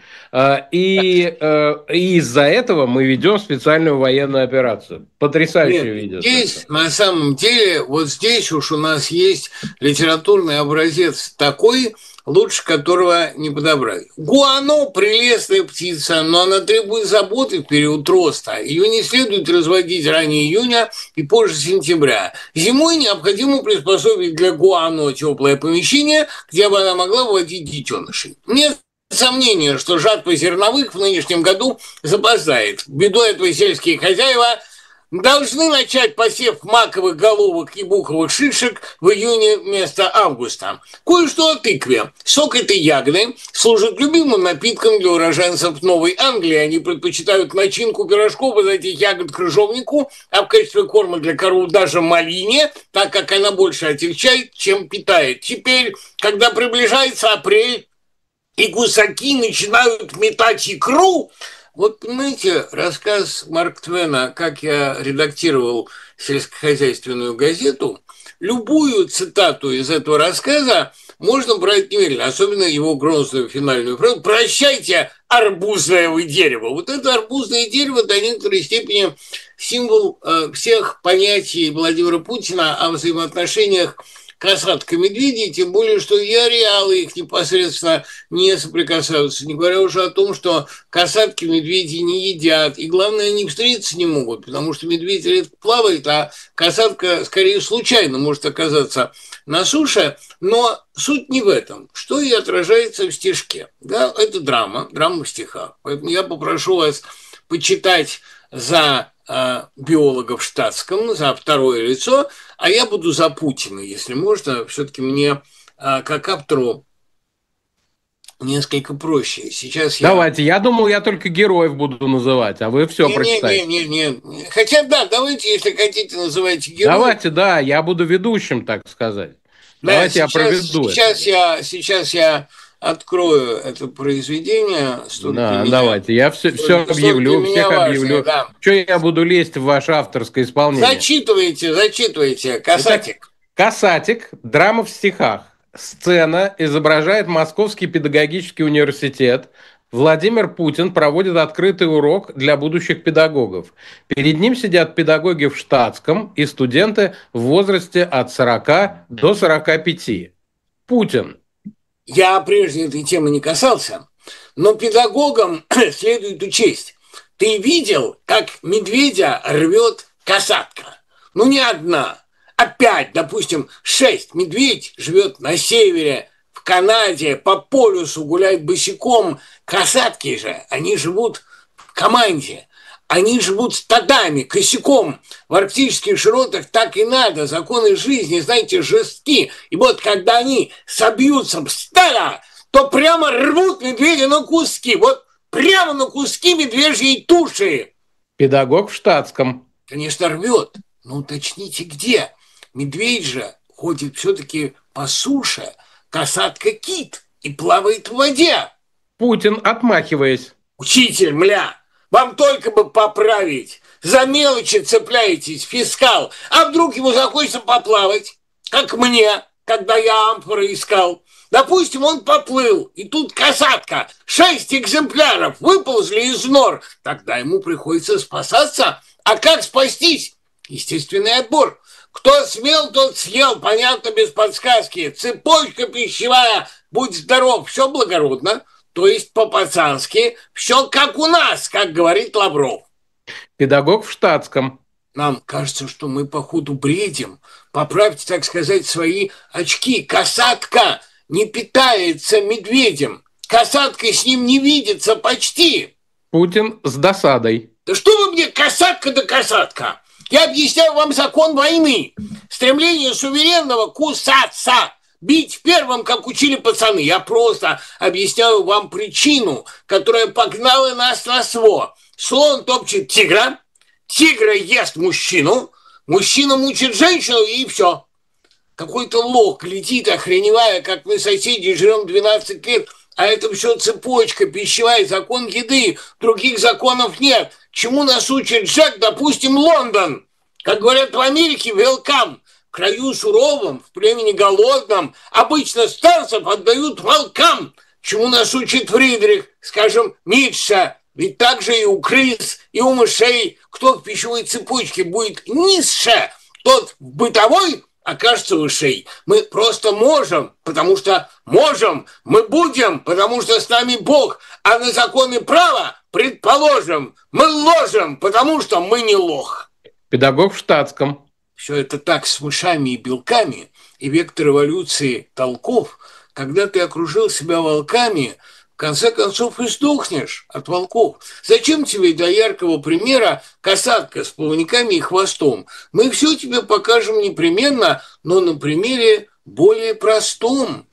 И, и из-за этого мы ведем специальную военную операцию. Потрясающее видео. Здесь, на самом деле, вот здесь уж у нас есть литературный образец такой, лучше которого не подобрать. Гуано – прелестная птица, но она требует заботы в период роста. Ее не следует разводить ранее июня и позже сентября. Зимой необходимо приспособить для гуано теплое помещение, где бы она могла выводить детенышей. Нет сомнения, что жатва зерновых в нынешнем году запоздает. Бедой этого сельские хозяева должны начать посев маковых головок и буковых шишек в июне вместо августа. Кое-что о тыкве. Сок этой ягоды служит любимым напитком для уроженцев Новой Англии. Они предпочитают начинку пирожков из этих ягод крыжовнику, а в качестве корма для коров даже малине, так как она больше отягчает, чем питает. Теперь, когда приближается апрель и гусаки начинают метать икру, вот, понимаете, рассказ Марка Твена, как я редактировал сельскохозяйственную газету, любую цитату из этого рассказа можно брать немедленно, особенно его грозную финальную фразу «Прощайте, арбузное вы дерево». Вот это арбузное дерево до некоторой степени символ э, всех понятий Владимира Путина о взаимоотношениях касатка медведей, тем более, что и ареалы их непосредственно не соприкасаются, не говоря уже о том, что касатки медведи не едят, и главное, они встретиться не могут, потому что медведь редко плавает, а касатка скорее случайно может оказаться на суше, но суть не в этом, что и отражается в стишке. Да, это драма, драма в стихах, поэтому я попрошу вас почитать за биолога в штатском, за второе лицо, а я буду за Путина, если можно. Все-таки мне, как автору, несколько проще. Сейчас я... Давайте, я думал, я только героев буду называть, а вы все не, прочитаете. Не, не, не, не. Хотя, да, давайте, если хотите, называйте героев. Давайте, да, я буду ведущим, так сказать. Да, давайте сейчас, я проведу сейчас это. Я, сейчас я открою это произведение. Да, меня, давайте, я все, все объявлю, всех важное, объявлю. Да. Что я буду лезть в ваше авторское исполнение? Зачитывайте, зачитывайте. Касатик. Итак, Касатик, драма в стихах. Сцена изображает Московский педагогический университет, Владимир Путин проводит открытый урок для будущих педагогов. Перед ним сидят педагоги в штатском и студенты в возрасте от сорока до сорока пяти. Путин. Я прежде этой темы не касался, но педагогам следует учесть. Ты видел, как медведя рвет касатка? Ну, не одна, а пять, допустим, шесть. Медведь живет на севере, в Канаде, по полюсу гуляет босиком. Касатки же, они живут в команде. Они живут стадами, косяком. В арктических широтах так и надо. Законы жизни, знаете, жестки. И вот когда они собьются в стадо, то прямо рвут медведя на куски. Вот прямо на куски медвежьей туши. Педагог в штатском. Конечно, рвет. Но уточните, где? Медведь же ходит все-таки по суше. Касатка кит и плавает в воде. Путин, отмахиваясь. Учитель, мля, вам только бы поправить. За мелочи цепляетесь, фискал. А вдруг ему захочется поплавать, как мне, когда я амфоры искал. Допустим, он поплыл, и тут касатка. Шесть экземпляров выползли из нор. Тогда ему приходится спасаться. А как спастись? Естественный отбор. Кто смел, тот съел, понятно, без подсказки. Цепочка пищевая, будь здоров, все благородно. То есть по-пацански, все как у нас, как говорит Лавров. Педагог в штатском. Нам кажется, что мы походу бредим. Поправьте, так сказать, свои очки. Касатка не питается медведем. Касатка с ним не видится почти. Путин с досадой. Да что вы мне касатка да касатка? Я объясняю вам закон войны. Стремление суверенного кусаться. Бить первым, как учили пацаны. Я просто объясняю вам причину, которая погнала нас на сво. Слон топчет тигра, тигра ест мужчину, мужчина мучит женщину, и все. Какой-то лох летит, охреневая, как мы соседи живем двенадцать лет, а это все цепочка, пищевая, закон еды, других законов нет. Чему нас учит Джек, допустим, Лондон? Как говорят в Америке, welcome. В краю суровом, в племени голодном, обычно старцев отдают волкам. Чему нас учит Фридрих, скажем, Ницше? Ведь так же и у крыс, и у мышей. Кто в пищевой цепочке будет низше, тот в бытовой окажется выше. Мы просто можем, потому что можем. Мы будем, потому что с нами Бог. А на законы права, предположим, мы ложим, потому что мы не лох. Педагог в штатском. Все это так с мышами и белками, и вектор эволюции толков, когда ты окружил себя волками, в конце концов и сдохнешь от волков. Зачем тебе для яркого примера касатка с плавниками и хвостом? Мы все тебе покажем непременно, но на примере более простом.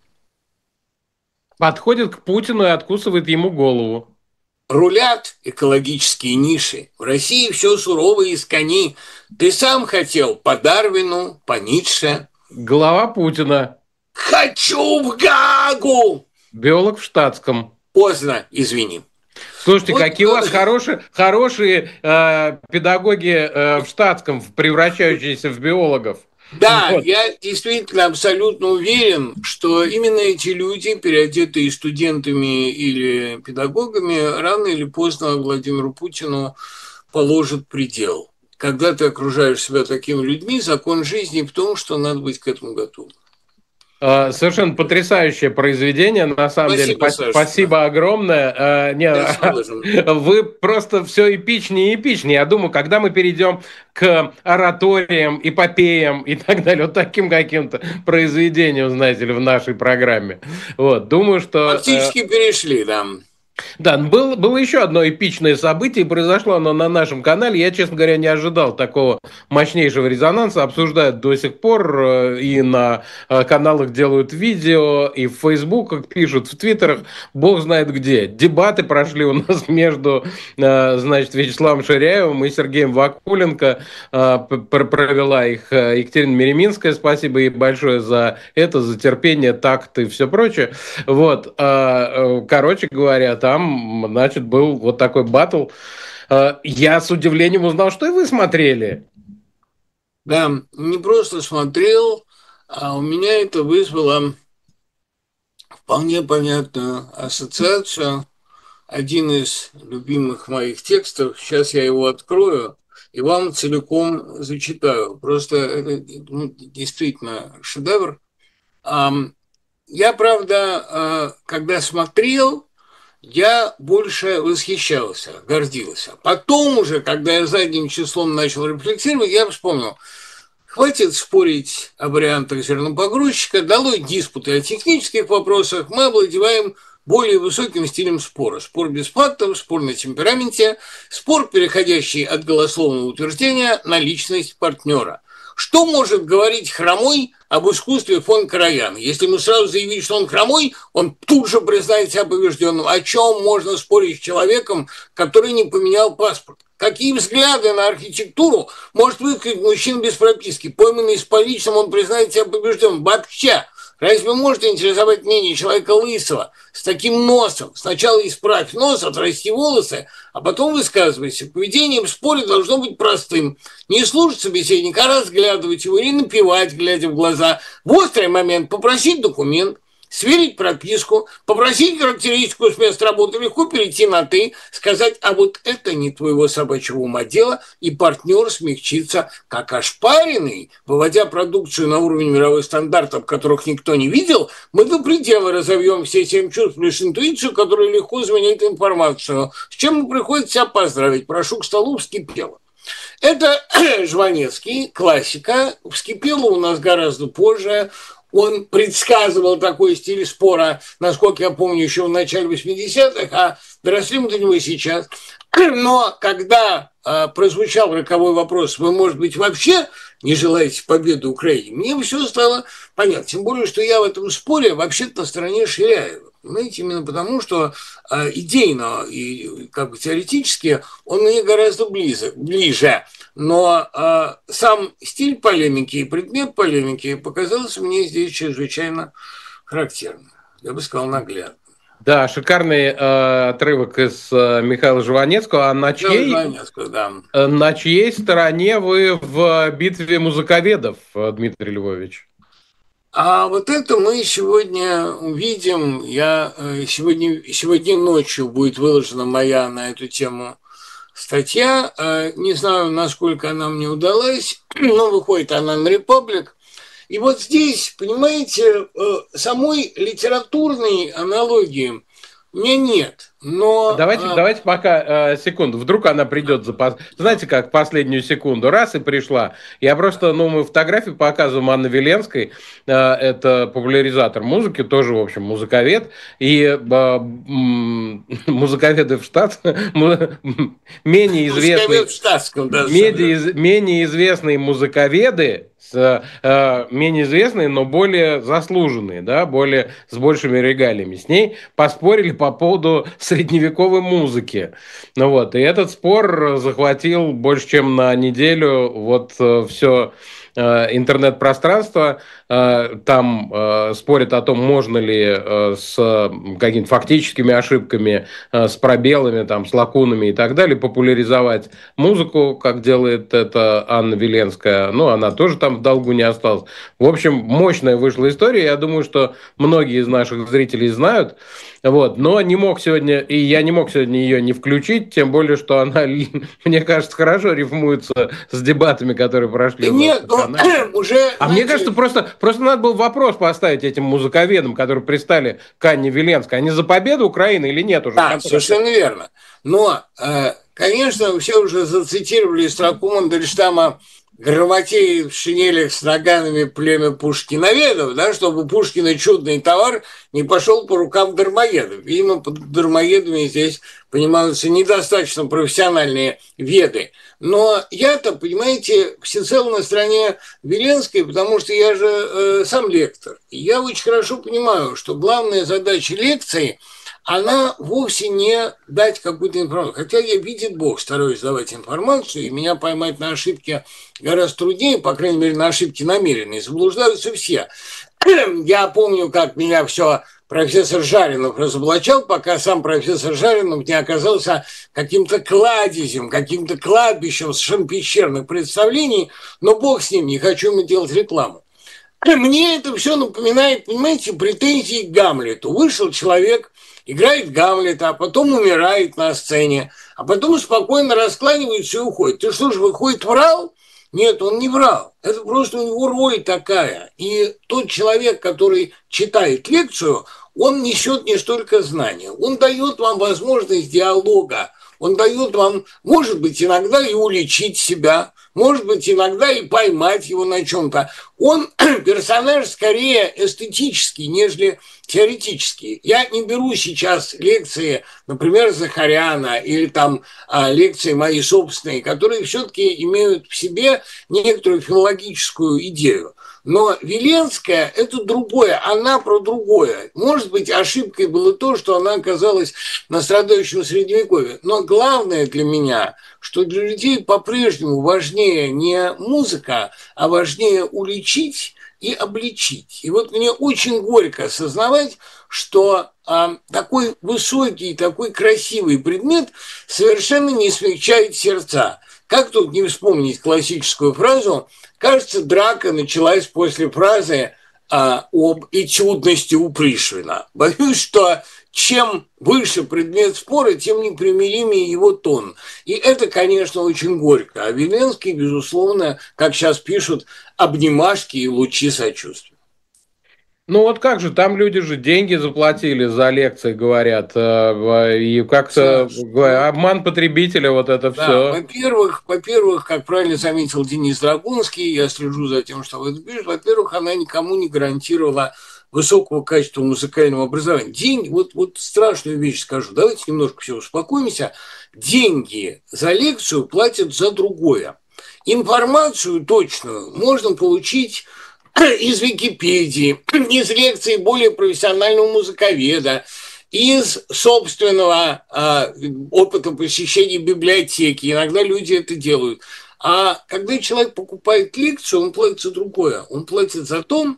Подходит к Путину и откусывает ему голову. Рулят экологические ниши. В России все сурово из кони. Ты сам хотел по Дарвину, по Ницше. Глава Путина. Хочу в Гаагу! Биолог в штатском. Поздно, извини. Слушайте, вот, какие у вас хорошие, хорошие э, педагоги э, в штатском, превращающиеся в биологов. Да, вот. Я действительно абсолютно уверен, что именно эти люди, переодетые студентами или педагогами, рано или поздно Владимиру Путину положат предел. Когда ты окружаешь себя такими людьми, закон жизни в том, что надо быть к этому готовым. Совершенно потрясающее произведение, на самом спасибо, деле. Саша. Спасибо огромное. Нет, вы просто все эпичнее и эпичнее. Я думаю, когда мы перейдем к ораториям, эпопеям и так далее, вот таким каким-то произведениям, знаете ли, в нашей программе. Вот, думаю, что... Фактически перешли, да. Да, был, было еще одно эпичное событие, и произошло оно на нашем канале. Я, честно говоря, не ожидал такого мощнейшего резонанса. Обсуждают до сих пор, и на каналах делают видео, и в Фейсбуках пишут, в Твиттерах, бог знает где. Дебаты прошли у нас между, значит, Вячеславом Ширяевым и Сергеем Вакуленко. Провела их Екатерина Мереминская. Спасибо ей большое за это, за терпение, такт и все прочее. Вот, короче говоря, там, значит, был вот такой баттл. Я с удивлением узнал, что и вы смотрели. Да, не просто смотрел, а у меня это вызвало вполне понятную ассоциацию. один из любимых моих текстов. Сейчас я его открою и вам целиком зачитаю. Просто это ну, действительно шедевр. Я, правда, когда смотрел, я больше восхищался, гордился. Потом уже, когда я задним числом начал рефлексировать, я вспомнил, хватит спорить о вариантах зернопогрузчика, долой диспуты о технических вопросах, мы овладеваем более высоким стилем спора. Спор без фактов, спор на темпераменте, спор, переходящий от голословного утверждения на личность партнера. Что может говорить хромой об искусстве фон Караяна? Если мы сразу заявим, что он хромой, он тут же признает себя побежденным. О чем можно спорить с человеком, который не поменял паспорт? Какие взгляды на архитектуру может высказать мужчина без прописки? Пойманный с поличным, он признает себя побежденным. Вообще, разве может интересовать мнение человека лысого, с таким носом? Сначала исправь нос, отрасти волосы, а потом высказывайся. Поведение в споре должно быть простым. Не слушать собеседника, а разглядывать его или напевать, глядя в глаза. В острый момент попросить документ, сверить прописку, попросить характеристику с места работы, легко перейти на «ты», сказать, а вот это не твоего собачьего ума дело, и партнер смягчится как ошпаренный. Выводя продукцию на уровень мировых стандартов, которых никто не видел, мы до предела разовьем все семь чувств плюс интуицию, которая легко заменяет информацию, с чем мы приходится себя поздравить. Прошу к столу, вскипело. Это Жванецкий, классика. Вскипело у нас гораздо позже. Он предсказывал такой стиль спора, насколько я помню, еще в начале восьмидесятых, а доросли мы до него сейчас. Но когда э, прозвучал роковой вопрос, вы, может быть, вообще не желаете победы Украине, мне все стало понятно. Тем более, что я в этом споре вообще-то на стороне Ширяева. Понимаете, именно потому, что э, идейно и как бы теоретически он мне гораздо ближе. ближе. Но э, сам стиль полемики и предмет полемики показался мне здесь чрезвычайно характерным. Я бы сказал, наглядно. Да, шикарный э, отрывок из э, Михаила Жванецкого. А на чьей, да. э, на чьей стороне вы в битве музыковедов, Дмитрий Львович? А вот это мы сегодня увидим. Я э, сегодня, сегодня ночью будет выложена моя на эту тему статья. Э, не знаю, насколько она мне удалась, но выходит она на Репаблик. И вот здесь, понимаете, самой литературной аналогии у меня нет. Но... Давайте, а... давайте пока, э, секунду, вдруг она придет за... Знаете, как последнюю секунду, раз и пришла. Я просто, ну, мы фотографии показываем Анны Веленской, э, это популяризатор музыки, тоже, в общем, музыковед. И э, м- музыковеды в штат, менее известные... в штатском, да, менее, менее известные музыковеды, С, э, менее известные, но более заслуженные, да, более, с большими регалиями. С ней поспорили по поводу средневековой музыки. Ну вот, и этот спор захватил больше, чем на неделю вот э, все э, интернет-пространство. Э, там э, спорят о том, можно ли э, с какими-то фактическими ошибками, э, с пробелами, там, с лакунами и так далее популяризовать музыку, как делает это Анна Веленская. Ну, она тоже там в долгу не осталась. В общем, мощная вышла история. Я думаю, что многие из наших зрителей знают. Вот, но не мог сегодня, и я не мог сегодня ее не включить, тем более, что она, мне кажется, хорошо рифмуется с дебатами, которые прошли. Нет, но уже... А мне кажется, просто, просто надо был вопрос поставить этим музыковедам, которые пристали к Анне Веленской. Они за победу Украины или нет уже? Да, совершенно верно. Но, конечно, все уже зацитировали строку Мандельштама «Грамотеи в шинелях с наганами племя пушкиноведов», да, чтобы Пушкина чудный товар не пошел по рукам дармоедов. Видимо, под дармоедами здесь понимаются недостаточно профессиональные веды. Но я-то, понимаете, всецело на стороне Веленской, потому что я же э, сам лектор. И я очень хорошо понимаю, что главная задача лекции – она вовсе не дать какую-то информацию. Хотя я, видит Бог, стараюсь давать информацию, и меня поймать на ошибки гораздо труднее, по крайней мере, на ошибки намеренные. Заблуждаются все. Я помню, как меня все профессор Жаринов разоблачал, пока сам профессор Жаринов не оказался каким-то кладезем, каким-то кладбищем совершенно пещерных представлений, но Бог с ним, не хочу ему делать рекламу. Мне это все напоминает, понимаете, претензии к Гамлету. Вышел человек играет Гамлета, а потом умирает на сцене, а потом спокойно раскланивается и уходит. Ты что же, выходит, врал? Нет, он не врал. Это просто у него роль такая. И тот человек, который читает лекцию, он несет не столько знания. Он дает вам возможность диалога. Он дает вам, может быть, иногда и уличить себя, может быть, иногда и поймать его на чем-то. Он персонаж скорее эстетический, нежели теоретический. Я не беру сейчас лекции, например, Захаряна или там а, лекции мои собственные, которые все-таки имеют в себе некоторую филологическую идею. Но Веленская – это другое, она про другое. Может быть, ошибкой было то, что она оказалась на страдающем Средневековье. Но главное для меня, что для людей по-прежнему важнее не музыка, а важнее уличить и обличить. И вот мне очень горько осознавать, что а, такой высокий, такой красивый предмет совершенно не смягчает сердца. Как тут не вспомнить классическую фразу? Кажется, драка началась после фразы а, об этюдности у Пришвина. Боюсь, что чем выше предмет спора, тем непримиримее его тон. И это, конечно, очень горько. А Веленский, безусловно, как сейчас пишут, обнимашки и лучи сочувствия. Ну вот как же, там люди же деньги заплатили за лекции, говорят, и как-то обман потребителя, вот это да, все. Во-первых, во-первых, как правильно заметил Денис Драгунский, я слежу за тем, что вы это пишете, во-первых, она никому не гарантировала высокого качества музыкального образования. Деньги, вот, вот страшную вещь скажу, давайте немножко все успокоимся. Деньги за лекцию платят за другое. Информацию точную можно получить из Википедии, из лекций более профессионального музыковеда, из собственного э, опыта посещения библиотеки. Иногда люди это делают. А когда человек покупает лекцию, он платит за другое. Он платит за то,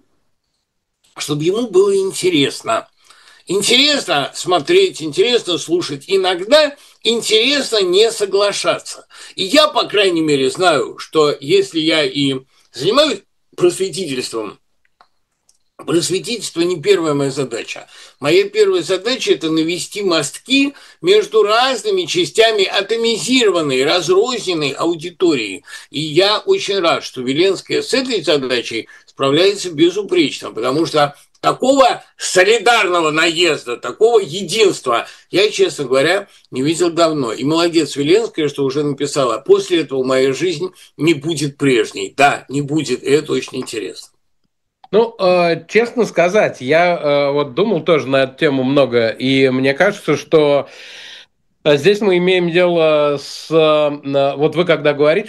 чтобы ему было интересно. Интересно смотреть, интересно слушать. Иногда интересно не соглашаться. И я, по крайней мере, знаю, что если я и занимаюсь просветительством, просветительство не первая моя задача. Моя первая задача – это навести мостки между разными частями атомизированной, разрозненной аудитории. И я очень рад, что Веленская с этой задачей справляется безупречно, потому что такого солидарного наезда, такого единства я, честно говоря, не видел давно. И молодец Веленская, что уже написала: после этого моя жизнь не будет прежней. Да, не будет, и это очень интересно. Ну, э, честно сказать, я э, вот думал тоже на эту тему много, и мне кажется, что здесь мы имеем дело с... Э, вот вы когда говорите,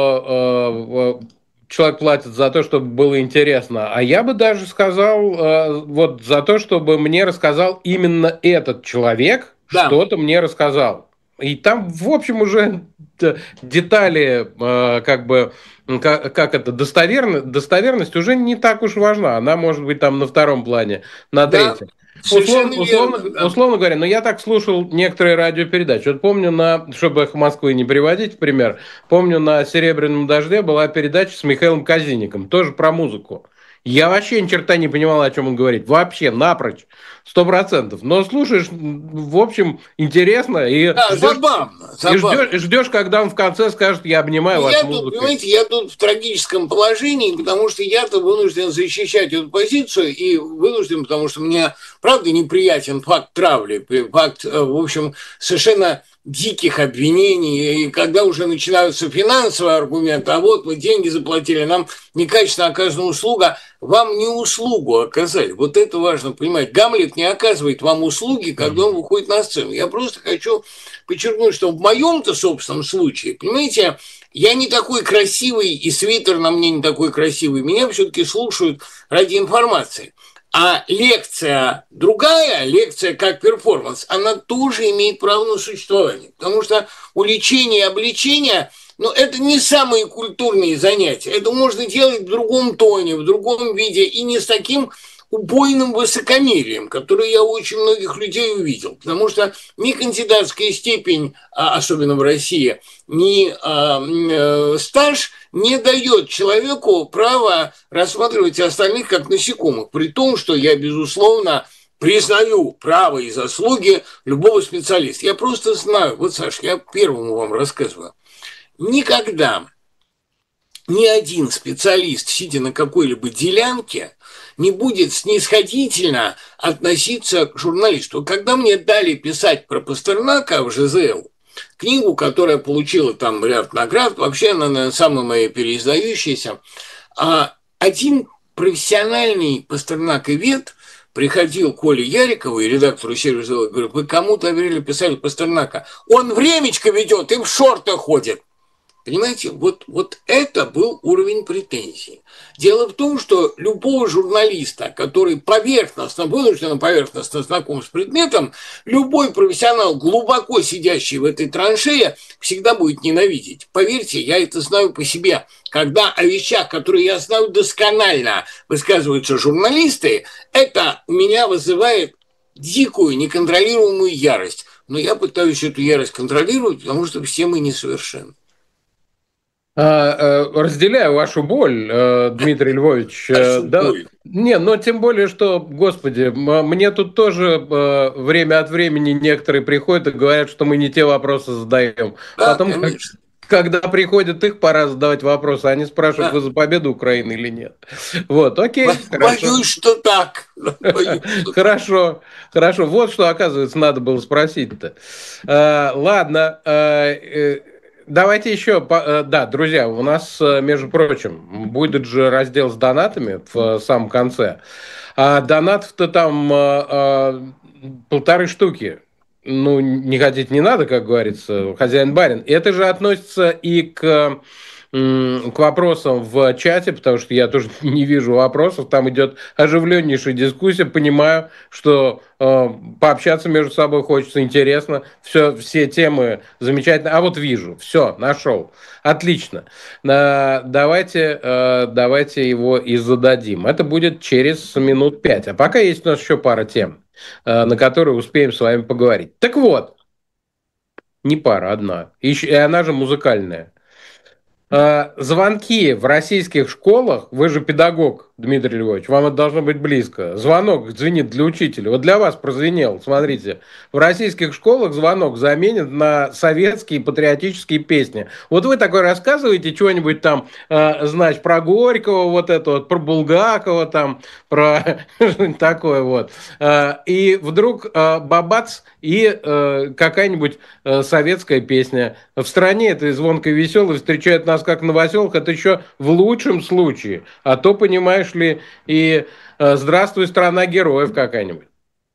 что... Э, человек платит за то, чтобы было интересно. А я бы даже сказал, э, вот за то, чтобы мне рассказал именно этот человек, да. Что-то мне рассказал. И там, в общем, уже детали, э, как бы, как, как это, достоверность, достоверность уже не так уж важна. Она может быть там на втором плане, на третьем. Да. Условно, условно, да. условно говоря, но я так слушал некоторые радиопередачи. Вот помню, на, чтобы «Эхо Москвы» не приводить в пример, помню, на «Серебряном дожде» была передача с Михаилом Казинником, тоже про музыку. Я вообще ни черта не понимал, о чем он говорит. Вообще, напрочь, сто процентов. Но слушаешь, в общем, интересно. И да, ждешь, забавно. И ждешь, ждешь, когда он в конце скажет: я обнимаю вас музыкой. Понимаете, я тут в трагическом положении, потому что я-то вынужден защищать эту позицию, и вынужден, потому что мне, правда, неприятен факт травли, факт, в общем, совершенно диких обвинений, и когда уже начинаются финансовые аргументы, а вот мы деньги заплатили, нам некачественно оказана услуга, вам не услугу оказали. Вот это важно понимать. Гамлет не оказывает вам услуги, когда он выходит на сцену. Я просто хочу подчеркнуть, что в моем-то собственном случае, понимаете, я не такой красивый, и свитер на мне не такой красивый, меня все-таки слушают ради информации. А лекция другая, лекция как перформанс, она тоже имеет право на существование. Потому что уличение и обличение, ну, это не самые культурные занятия. Это можно делать в другом тоне, в другом виде, и не с таким убойным высокомерием, которое я у очень многих людей увидел. Потому что ни кандидатская степень, особенно в России, ни э, стаж не дает человеку права рассматривать остальных как насекомых. При том, что я, безусловно, признаю право и заслуги любого специалиста. Я просто знаю, вот, Саш, я первому вам рассказываю, никогда ни один специалист, сидя на какой-либо делянке, не будет снисходительно относиться к журналисту. Когда мне дали писать про Пастернака в ЖЗЛ, книгу, которая получила там ряд наград, вообще она, наверное, самая моя переиздающаяся, а один профессиональный пастернаковед приходил к Коле Ярикову и редактору сервиса, говорит, вы кому-то говорили, писали Пастернака. Он времечко ведет и в шортах ходит. Понимаете, вот, вот это был уровень претензий. Дело в том, что любого журналиста, который поверхностно, вынужденно поверхностно знаком с предметом, любой профессионал, глубоко сидящий в этой траншее, всегда будет ненавидеть. Поверьте, я это знаю по себе. Когда о вещах, которые я знаю досконально, высказываются журналисты, это у меня вызывает дикую, неконтролируемую ярость. Но я пытаюсь эту ярость контролировать, потому что все мы несовершенны. Разделяю вашу боль, Дмитрий Львович. Да, не, но тем более, что, господи, мне тут тоже время от времени некоторые приходят и говорят, что мы не те вопросы задаем. Да, Потом, конечно. Когда приходит их пора задавать вопросы, они спрашивают, да. Вы за победу Украины или нет. Вот, окей. Боюсь, что так. Хорошо, хорошо. Вот что, оказывается, надо было спросить-то. Ладно. Давайте еще, да, друзья, у нас, между прочим, будет же раздел с донатами в самом конце. А донатов-то там полторы штуки. Ну, не хотите, не надо, как говорится, хозяин-барин. Это же относится и к, к вопросам в чате, потому что я тоже не вижу вопросов. Там идет оживленнейшая дискуссия. Понимаю, что э, пообщаться между собой хочется, интересно. Все, все темы замечательно. А вот вижу. Все, нашел. Отлично. Э, давайте, э, давайте его и зададим. Это будет через минут пять. А пока есть у нас еще пара тем, на которые успеем с вами поговорить. Так вот, не пара, одна. И она же музыкальная. Звонки в российских школах, вы же педагог, Дмитрий Львович, вам это должно быть близко. Звонок звенит для учителя. Вот для вас прозвенел, смотрите. В российских школах звонок заменит на советские патриотические песни. Вот вы такой рассказываете что-нибудь там, э, значит, про Горького, вот это вот, про Булгакова, там, про такое вот. Э, и вдруг э, бабац, и э, какая-нибудь э, советская песня. В стране этой звонкой веселой встречают нас как новоселах, это еще в лучшем случае. А то, понимаешь ли, и э, «Здравствуй, страна героев» какая-нибудь.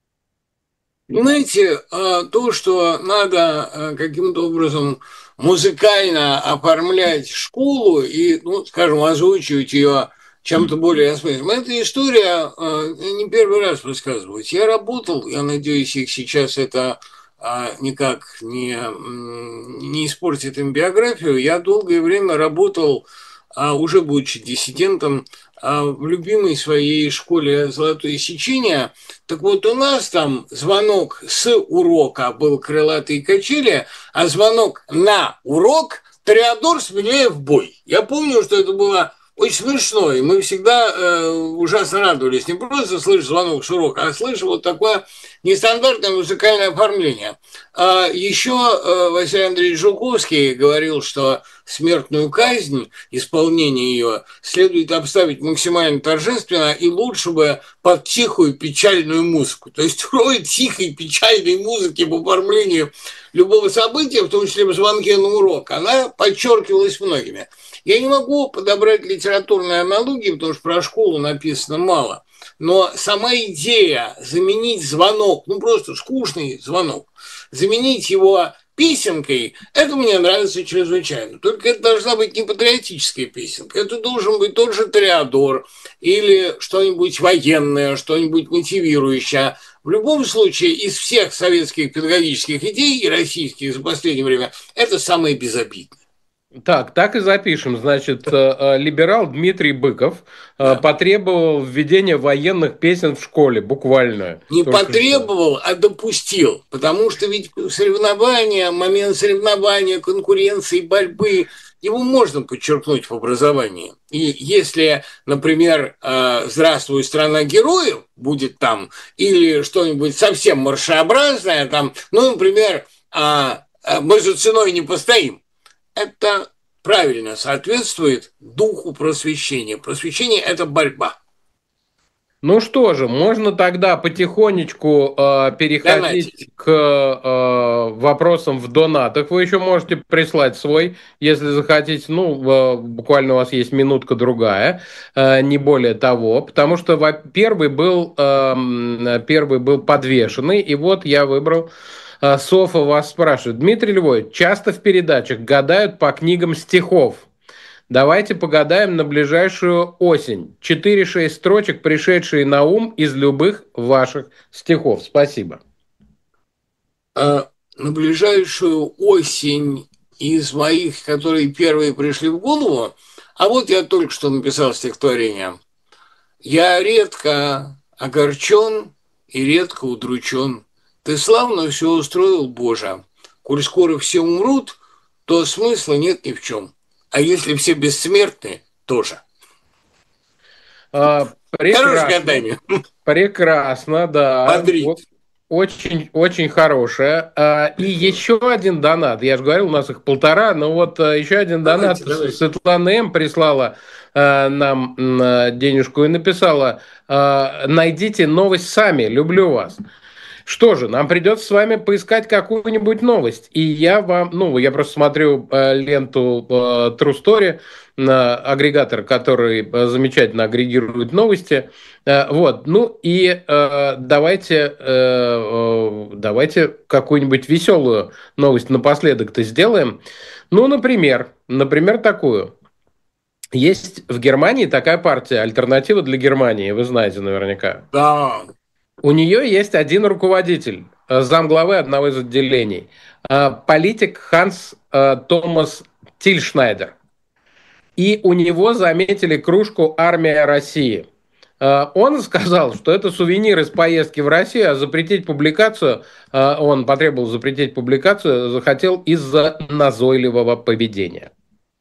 Знаете, то, что надо каким-то образом музыкально оформлять школу и, ну, скажем, озвучивать ее чем-то более осмысленным, эта история не первый раз рассказывать. Я работал, я надеюсь, их сейчас это никак не, не испортит им биографию. Я долгое время работал, уже будучи диссидентом, в любимой своей школе «Золотое сечение». Так вот, у нас там звонок с урока был «Крылатые качели», а звонок на урок «Тореадор Смелеев бой». Я помню, что это было очень смешно, и мы всегда э, ужасно радовались. Не просто слышать звонок с урока, а слышать вот такое нестандартное музыкальное оформление. А еще э, Василий Андреевич Жуковский говорил, что смертную казнь, исполнение ее, следует обставить максимально торжественно и лучше бы под тихую печальную музыку. То есть роль тихой печальной музыки в оформлении любого события, в том числе в звонке на урок, она подчеркивалась многими. Я не могу подобрать литературные аналогии, потому что про школу написано мало. Но сама идея заменить звонок, ну просто скучный звонок, заменить его песенкой, это мне нравится чрезвычайно. Только это должна быть не патриотическая песенка, это должен быть тот же Тореадор или что-нибудь военное, что-нибудь мотивирующее. В любом случае, из всех советских педагогических идей и российских за последнее время, это самое безобидное. Так, так и запишем. Значит, либерал Дмитрий Быков да. потребовал введения военных песен в школе, буквально. Не потребовал, что. а допустил. Потому что ведь соревнования, момент соревнования, конкуренции, борьбы, его можно подчеркнуть в образовании. И если, например, «Здравствуй, страна героев» будет там, или что-нибудь совсем маршеобразное, там, ну, например, «Мы за ценой не постоим», это правильно соответствует духу просвещения. Просвещение – это борьба. Ну что же, можно тогда потихонечку э, переходить Донатить. к э, вопросам в донатах. Вы еще можете прислать свой, если захотите. Ну, э, буквально у вас есть минутка-другая, э, не более того. Потому что первый был, э, первый был подвешенный, и вот я выбрал. Э, Софа вас спрашивает. Дмитрий Львович, часто в передачах гадают по книгам стихов. Давайте погадаем на ближайшую осень. четыре-шесть строчек, пришедшие на ум из любых ваших стихов. Спасибо. А на ближайшую осень из моих, которые первые пришли в голову, а вот я только что написал стихотворение. «Я редко огорчен и редко удручен. Ты славно все устроил, Боже. Коль скоро все умрут, то смысла нет ни в чем. А если все бессмертны, тоже». А, прекрасно. Прекрасно, да. Вот, очень, очень хорошая. А, и еще один донат. Я же говорил, у нас их полтора, но вот а, еще один давайте, донат. Давайте. Светлана М. прислала а, нам а, денежку и написала: а, найдите новость сами, люблю вас. Что же, нам придется с вами поискать какую-нибудь новость. И я вам, ну, я просто смотрю э, ленту э, True Story, э, агрегатор, который э, замечательно агрегирует новости. Э, вот, ну и э, давайте, э, э, давайте какую-нибудь веселую новость напоследок-то сделаем. Ну, например, например, такую. Есть в Германии такая партия «Альтернатива для Германии», вы знаете наверняка. Да. У нее есть один руководитель, замглавы одного из отделений, политик Ханс Томас Тильшнайдер. И у него заметили кружку «Армия России». Он сказал, что это сувенир из поездки в Россию, а запретить публикацию, он потребовал запретить публикацию, захотел из-за назойливого поведения.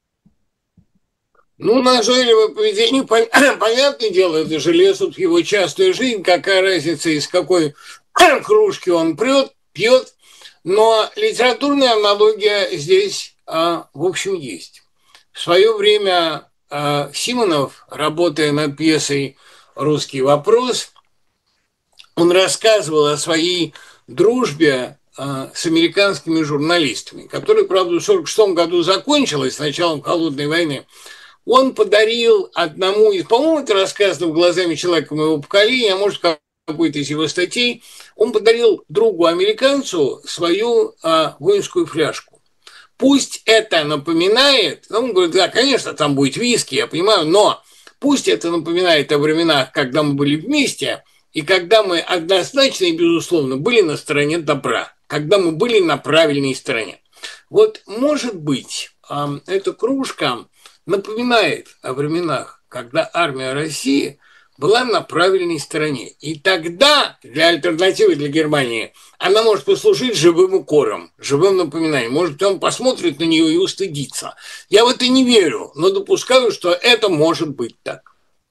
Ну, назойливое поведение, понятное дело, это же лезут в его частную жизнь, какая разница, из какой кружки он прет, пьет, но литературная аналогия здесь, в общем, есть. В свое время Симонов, работая над пьесой «Русский вопрос», он рассказывал о своей дружбе с американскими журналистами, которая, правда, в сорок шестом году закончилась, с началом Холодной войны. Он подарил одному из, по-моему, это рассказано глазами человека моего поколения, а может, какой-то из его статей, он подарил другу-американцу свою а, воинскую фляжку. Пусть это напоминает, он говорит, да, конечно, там будет виски, я понимаю, но пусть это напоминает о временах, когда мы были вместе, и когда мы однозначно и безусловно были на стороне добра, когда мы были на правильной стороне. Вот, может быть, а, эта кружка напоминает о временах, когда армия России была на правильной стороне. И тогда для альтернативы для Германии она может послужить живым укором, живым напоминанием. Может, он посмотрит на нее и устыдится. Я в это не верю, но допускаю, что это может быть так.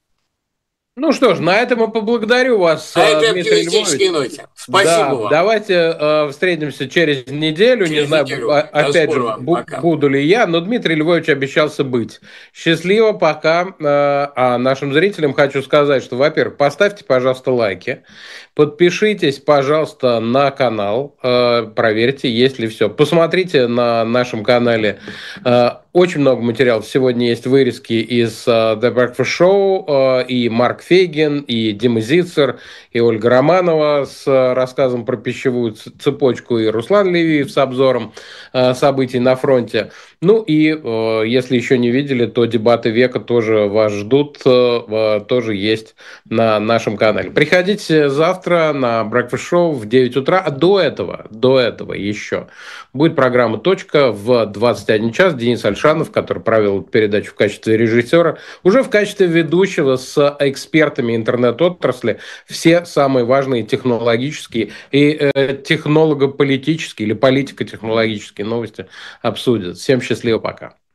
Ну что ж, на этом я поблагодарю вас, а это Дмитрий Львович. Ноте. Спасибо да, вам. Давайте э, встретимся через неделю. Через не знаю, неделю. опять же, бу- буду ли я, но Дмитрий Львович обещался быть. Счастливо, пока. Э, а нашим зрителям хочу сказать, что, во-первых, поставьте, пожалуйста, лайки. Подпишитесь, пожалуйста, на канал. Э, проверьте, есть ли все. Посмотрите на нашем канале. Э, очень много материалов. Сегодня есть вырезки из uh, The Breakfast Show, uh, и Марк Фейгин, и Дима Зицер, и Ольга Романова с uh, рассказом про пищевую цепочку, и Руслан Левиев с обзором uh, событий на фронте. Ну и, uh, если еще не видели, то дебаты века тоже вас ждут, uh, тоже есть на нашем канале. Приходите завтра на Breakfast Show в девять утра, а до этого, до этого еще будет программа «Точка» в двадцать один час. Денис Альшанов, который провел передачу в качестве режиссера, уже в качестве ведущего с экспертами интернет-отрасли все самые важные технологические и э, технолого-политические или политико-технологические новости обсудят. Всем счастливо, пока.